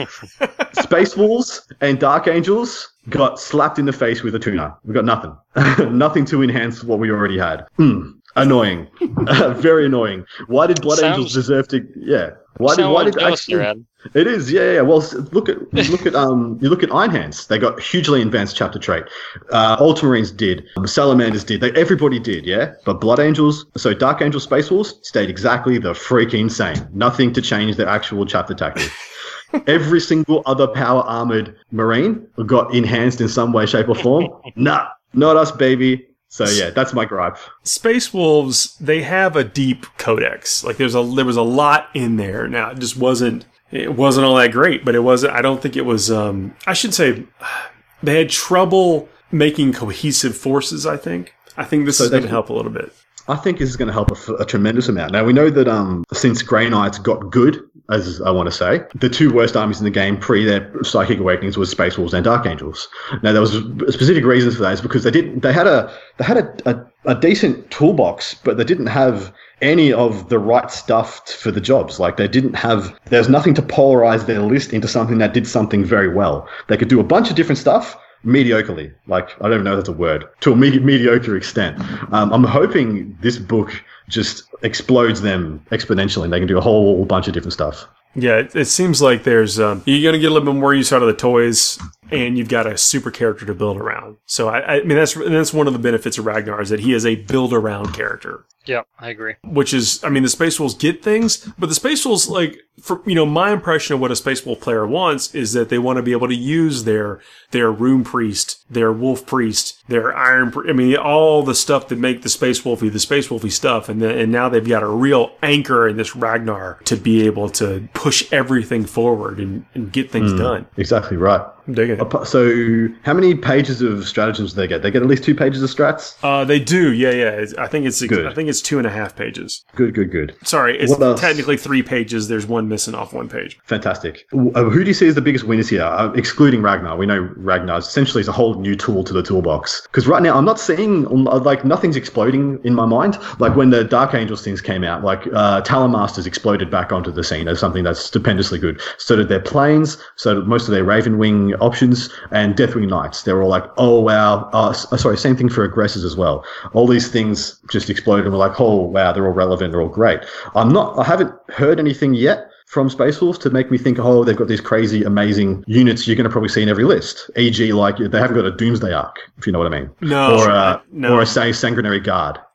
Space Wolves and Dark Angels got slapped in the face with a tuna. We got nothing. Nothing to enhance what we already had. Mm, annoying. Very annoying. Why did Blood Sounds, Angels deserve to... Yeah. Why did... Why did actually... It is, yeah, yeah. Well, look at look at um, you look at Iron Hands. They got hugely advanced chapter trait. Uh, Ultramarines did, um, Salamanders did. They everybody did, yeah. But Blood Angels, so Dark Angel Space Wolves stayed exactly the freaking same. Nothing to change their actual chapter tactic. Every single other power armored Marine got enhanced in some way, shape, or form. Nah, not us, baby. So yeah, that's my gripe. Space Wolves, they have a deep codex. Like there's a there was a lot in there. Now it just wasn't. It wasn't all that great, but it wasn't. I don't think it was. Um, I should say they had trouble making cohesive forces. I think. I think this so is going to help a little bit. I think this is going to help a, a tremendous amount. Now we know that um, since Grey Knights got good, as I want to say, the two worst armies in the game pre their Psychic Awakenings was Space Wolves and Dark Angels. Now there was specific reasons for that. Is because they did they had a they had a, a, a decent toolbox, but they didn't have any of the right stuff for the jobs. Like they didn't have, there's nothing to polarize their list into something that did something very well. They could do a bunch of different stuff mediocrely. Like, I don't even know if that's a word, to a me- mediocre extent. Um, I'm hoping this book just explodes them exponentially and they can do a whole bunch of different stuff. Yeah, it, it seems like there's, um, you're going to get a little bit more use out of the toys, and you've got a super character to build around. So, I, I mean, that's that's one of the benefits of Ragnar, is that he is a build-around character. Yeah, I agree. Which is, I mean, the Space Wolves get things, but the Space Wolves, like, for, you know, my impression of what a Space Wolf player wants is that they want to be able to use their their Rune Priest, their Wolf Priest, their Iron Priest, I mean, all the stuff that make the Space Wolfy the Space Wolfy stuff, and then, and now they've got a real anchor in this Ragnar to be able to push everything forward and, and get things mm, done. Exactly right. I'm digging it. So, how many pages of stratagems do they get? They get at least two pages of strats? Uh, they do, yeah, yeah. It's, I think it's good. I think it's two and a half pages. Good, good, good. Sorry, it's technically three pages. There's one missing off one page. Fantastic. Uh, who do you see as the biggest winners here? Uh, excluding Ragnar. We know Ragnar essentially is a whole new tool to the toolbox. Because right now, I'm not seeing, like, nothing's exploding in my mind. Like, when the Dark Angels things came out, like, uh, Talon Masters exploded back onto the scene as something that's stupendously good. So did their planes, so did most of their Raven Wing options, and Deathwing Knights. They're all like, oh, wow. Uh, sorry, same thing for Aggressors as well. All these things just exploded and we're like, oh, wow, they're all relevant, they're all great. I'm not, I haven't heard anything yet from Space Wolves to make me think, oh, they've got these crazy, amazing units you're going to probably see in every list. for example, like, they haven't got a Doomsday Arc, if you know what I mean. No. Or, uh, no. or a, say, Sanguinary Guard.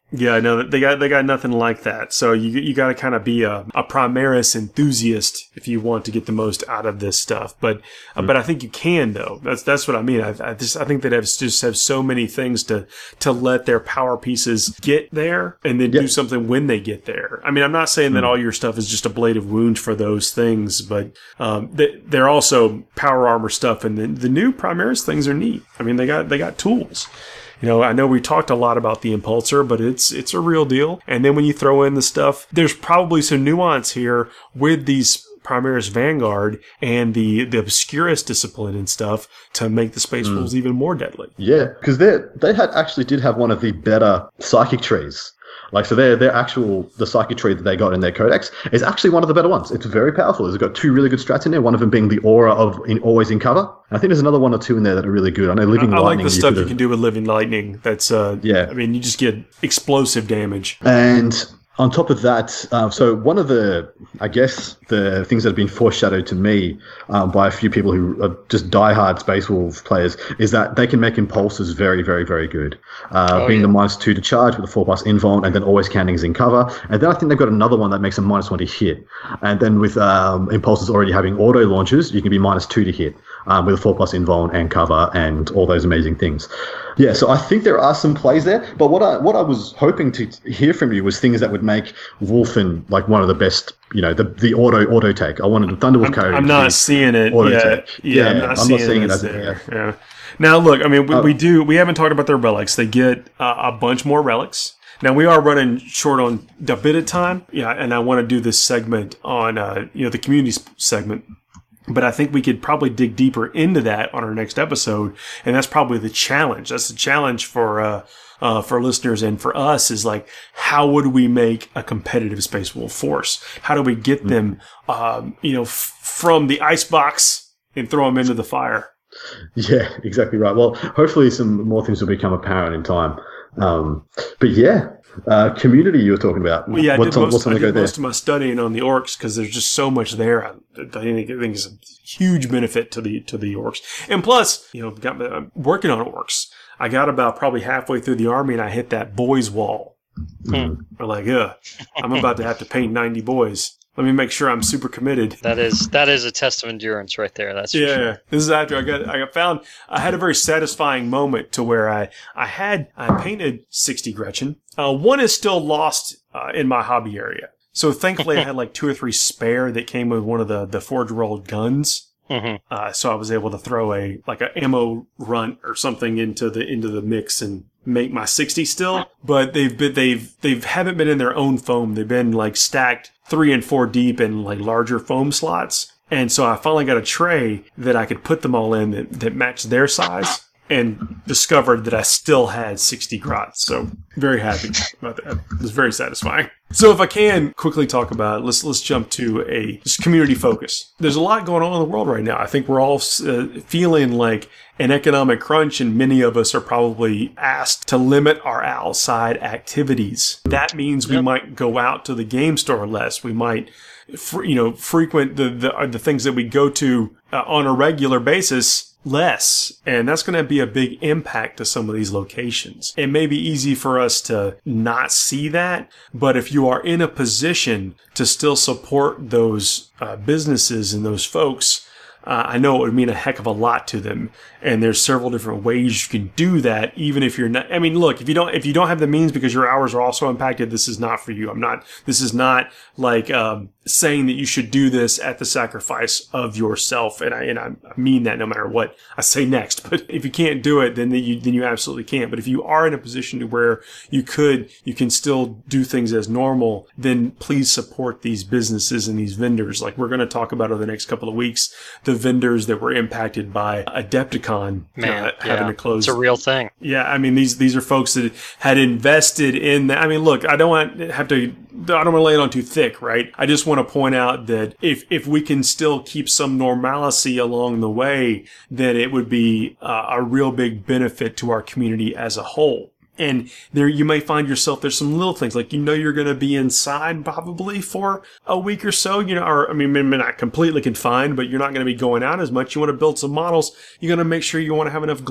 Yeah, no, they got they got nothing like that. So you you got to kind of be a, a Primaris enthusiast if you want to get the most out of this stuff. But mm-hmm. uh, but I think you can though. That's that's what I mean. I, I just I think they have just have so many things to to let their power pieces get there and then yep. do something when they get there. I mean, I'm not saying mm-hmm. that all your stuff is just a blade of wound for those things, but um, they, they're also power armor stuff, and the, the new Primaris things are neat. I mean, they got they got tools. You know, I know we talked a lot about the Impulsor, but it's it's a real deal. And then when you throw in the stuff, there's probably some nuance here with these Primaris Vanguard and the, the Obscurus discipline and stuff to make the Space Wolves mm. even more deadly. Yeah, because they they had actually did have one of the better psychic trees. Like, so their their actual, the psychic tree that they got in their codex is actually one of the better ones. It's very powerful. It's got two really good strats in there, one of them being the aura of in, always in cover. And I think there's another one or two in there that are really good. I know Living I, I Lightning. I like the stuff you can do with Living Lightning. That's, uh, yeah. I mean, you just get explosive damage. And on top of that, uh, so one of the, I guess, the things that have been foreshadowed to me um, by a few people who are just diehard Space Wolf players is that they can make impulses very, very, very good. Uh, oh, being yeah. the minus two to charge with a four plus invuln, and then always cannons in cover. And then I think they've got another one that makes a minus one to hit. And then with um, impulses already having auto launches, you can be minus two to hit um, with a four plus invuln and cover and all those amazing things. Yeah, so I think there are some plays there, but what I what I was hoping to hear from you was things that would make Wolfen like one of the best, you know, the the auto auto take. I wanted the Thunderwolf carry. I'm not seeing it. Auto yeah, take. Yeah, yeah, I'm not I'm seeing, not seeing it as there. Yeah. Now, look, I mean, we, oh. we do. We haven't talked about their relics. They get uh, a bunch more relics. Now, we are running short on a bit of time. Yeah, and I want to do this segment on uh, you know the community segment. But I think we could probably dig deeper into that on our next episode, and that's probably the challenge. That's the challenge for uh, uh, for listeners and for us is like, how would we make a competitive Space Wolf force? How do we get them, um, you know, f- from the icebox and throw them into the fire? Yeah, exactly right. Well, hopefully some more things will become apparent in time. Um, but yeah. Uh, community you were talking about. Well, yeah, I what's did, on, most, what's on I the go did there? most of my studying on the orcs because there's just so much there. I, I think I think it's a huge benefit to the to the orcs. And plus, you know, got, I'm working on orcs. I got about probably halfway through the army and I hit that boys wall. Mm. I'm like, ugh, I'm about to have to paint ninety boys. Let me make sure I'm super committed. That is that is a test of endurance right there. That's yeah. For sure. This is after I got I got found. I had a very satisfying moment to where I I had I painted sixty Gretchen. Uh, one is still lost uh, in my hobby area. So thankfully I had like two or three spare that came with one of the the forge rolled guns. Mm-hmm. Uh, so I was able to throw a like a ammo runt or something into the into the mix and make my sixty still. But they've been they've they've haven't been in their own foam. They've been like stacked three and four deep in like larger foam slots. And so I finally got a tray that I could put them all in that, that matched their size, and discovered that I still had sixty grots. So very happy about that. It was very satisfying. So if I can quickly talk about it, let's let's jump to a just community focus. There's a lot going on in the world right now. I think we're all uh, feeling like an economic crunch, and many of us are probably asked to limit our outside activities. That means we yep. might go out to the game store less. We might, you know, frequent the the, the things that we go to uh, on a regular basis less, and that's going to be a big impact to some of these locations. It may be easy for us to not see that, but if you are in a position to still support those uh, businesses and those folks, uh, I know it would mean a heck of a lot to them. And there's several different ways you can do that, even if you're not. I mean, look, if you don't, if you don't have the means because your hours are also impacted, this is not for you. I'm not. This is not like um, saying that you should do this at the sacrifice of yourself, and I and I mean that no matter what I say next. But if you can't do it, then you then you absolutely can't. But if you are in a position to where you could, you can still do things as normal, then please support these businesses and these vendors. Like we're going to talk about over the next couple of weeks, the vendors that were impacted by Adepticon. Man, uh, having yeah, to close. It's a real thing. Yeah, I mean these these are folks that had invested in that. I mean, look, I don't want to have to. I don't want to lay it on too thick, right? I just want to point out that if if we can still keep some normalcy along the way, then it would be uh, a real big benefit to our community as a whole. And there you may find yourself, there's some little things, like you know you're going to be inside probably for a week or so, you know, or I mean, maybe not completely confined, but you're not going to be going out as much. You want to build some models. You're going to make sure you want to have enough glue.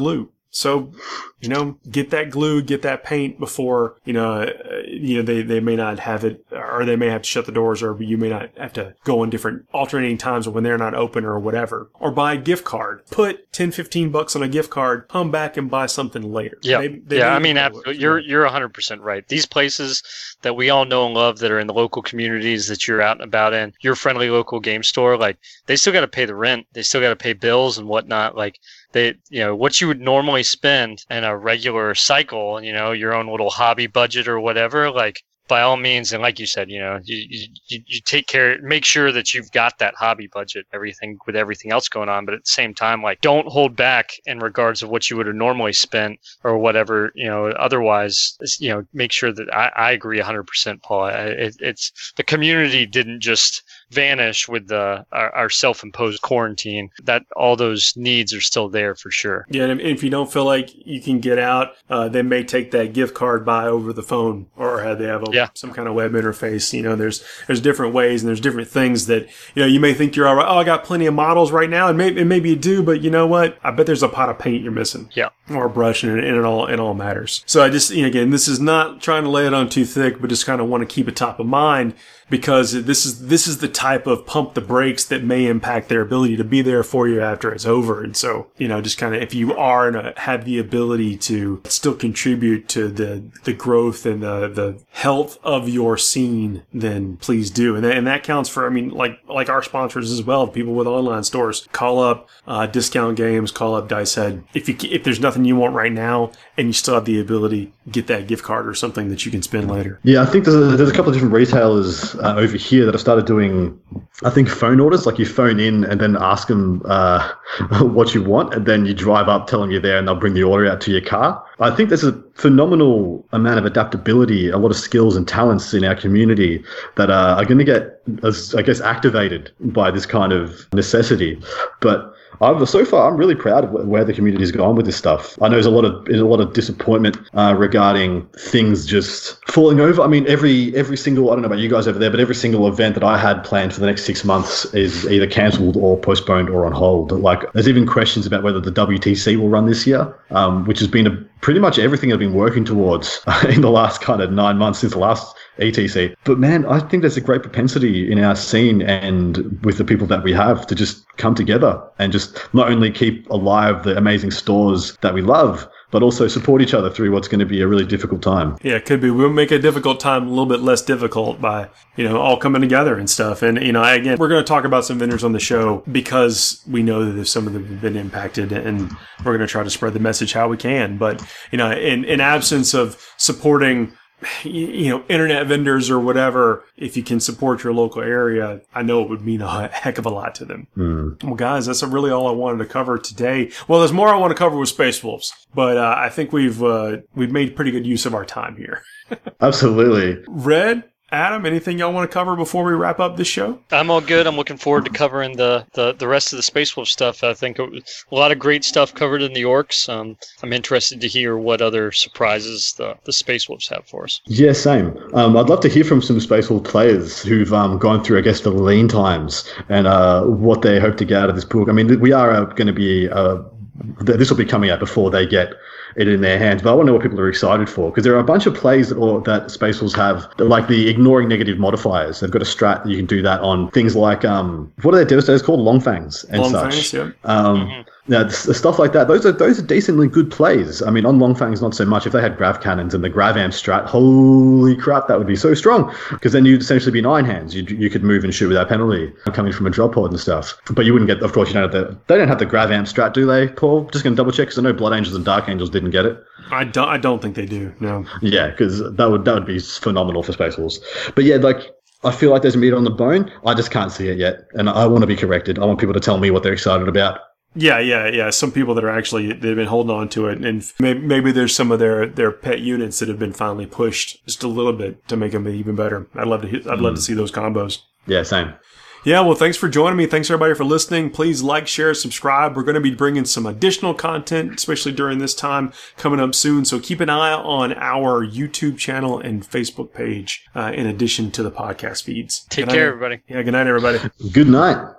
So, you know, get that glue, get that paint before, you know, uh, you know, they, they may not have it, or they may have to shut the doors, or you may not have to go on different alternating times when they're not open or whatever. Or buy a gift card. Put ten, fifteen bucks on a gift card, come back and buy something later. Yeah. They, they yeah. I mean, absolutely. You're, you're one hundred percent right. These places that we all know and love that are in the local communities that you're out and about in, your friendly local game store, like, they still got to pay the rent. They still got to pay bills and whatnot. Like, they, you know, what you would normally spend in a regular cycle, you know, your own little hobby budget or whatever, like, by all means, and like you said, you know, you, you you take care, make sure that you've got that hobby budget, everything with everything else going on. But at the same time, like, don't hold back in regards of what you would have normally spent or whatever, you know, otherwise, you know, make sure that I, I agree one hundred percent, Paul. It, it's the community didn't just vanish with the our, our self-imposed quarantine. That all those needs are still there for sure. Yeah, and if you don't feel like you can get out, uh, they may take that gift card by over the phone, or have they have a, yeah. some kind of web interface. You know, there's there's different ways and there's different things that, you know, you may think you're all right. Oh, I got plenty of models right now, and maybe and maybe you do, but you know what? I bet there's a pot of paint you're missing. Yeah. Or a brush, and, and it all it all matters. So I just, you know, again, this is not trying to lay it on too thick, but just kind of want to keep it top of mind, because this is this is the type of pump the brakes that may impact their ability to be there for you after it's over. And so, you know, just kind of, if you are and uh, have the ability to still contribute to the the growth and the the health of your scene, then please do. And that, and that counts for, I mean, like like our sponsors as well, people with online stores. Call up uh, Discount Games, call up Dice Head. If you if there's nothing you want right now and you still have the ability, get that gift card or something that you can spend later. Yeah, I think there's a, there's a couple of different retailers uh, over here that have started doing, I think, phone orders. Like, you phone in and then ask them uh, what you want, and then you drive up, tell them you're there, and they'll bring the order out to your car. I think there's a phenomenal amount of adaptability, a lot of skills and talents in our community that uh, are going to get, as I guess, activated by this kind of necessity. But I've, so far, I'm really proud of where the community's gone with this stuff. I know there's a lot of there's a lot of disappointment uh, regarding things just falling over. I mean, every every single, I don't know about you guys over there, but every single event that I had planned for the next six months is either cancelled or postponed or on hold. Like, there's even questions about whether the W T C will run this year, um, which has been a, pretty much everything I've been working towards in the last kind of nine months since the last E T C. But man, I think there's a great propensity in our scene and with the people that we have to just come together and just not only keep alive the amazing stores that we love, but also support each other through what's going to be a really difficult time. Yeah, it could be. We'll make a difficult time a little bit less difficult by, you know, all coming together and stuff. And, you know, again, we're going to talk about some vendors on the show because we know that some of them have been impacted, and we're going to try to spread the message how we can. But, you know, in, in absence of supporting, you know, internet vendors or whatever, if you can support your local area, I know it would mean a heck of a lot to them. Mm. Well, guys, that's really all I wanted to cover today. Well, there's more I want to cover with Space Wolves, but uh, I think we've uh, we've made pretty good use of our time here. Absolutely. Red, Adam, anything y'all want to cover before we wrap up this show? I'm all good. I'm looking forward to covering the, the, the rest of the Space Wolf stuff. I think a lot of great stuff covered in the Orcs. Um, I'm interested to hear what other surprises the, the Space Wolves have for us. Yeah, same. Um, I'd love to hear from some Space Wolf players who've um, gone through, I guess, the lean times and uh, what they hope to get out of this book. I mean, we are uh, going to be, uh, this will be coming out before they get it in their hands, but I want to know what people are excited for, because there are a bunch of plays that, or, that Space Wolves have, like the ignoring negative modifiers. They've got a strat that you can do that on things like, um, what are their devastators called? Long Fangs and Long such. Fangs, yeah. Um, Mm-hmm. Yeah, the stuff like that. Those are those are decently good plays. I mean, on Long Fangs, not so much. If they had Grav Cannons and the Grav Amp strat, holy crap, that would be so strong. Because then you'd essentially be nine hands. You you could move and shoot without penalty, coming from a drop pod and stuff. But you wouldn't get. Of course, you don't have the. They don't have the Grav Amp strat, do they, Paul? Just going to double check, because I know Blood Angels and Dark Angels didn't get it. I don't. I don't think they do. No. Yeah, because that would that would be phenomenal for Space Wolves. But yeah, like, I feel like there's meat on the bone. I just can't see it yet, and I want to be corrected. I want people to tell me what they're excited about. Yeah, yeah, yeah. Some people that are actually, they've been holding on to it, and maybe, maybe there's some of their, their pet units that have been finally pushed just a little bit to make them even better. I'd love to. I'd mm. love to see those combos. Yeah, same. Yeah, well, thanks for joining me. Thanks, everybody, for listening. Please like, share, subscribe. We're going to be bringing some additional content, especially during this time, coming up soon. So keep an eye on our YouTube channel and Facebook page, uh, in addition to the podcast feeds. Take good care, night. everybody. Yeah, good night, everybody. Good night.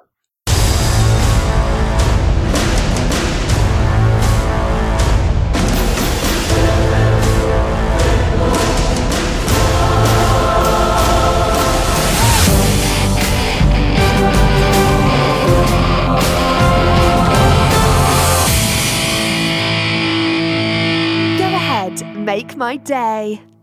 make my day.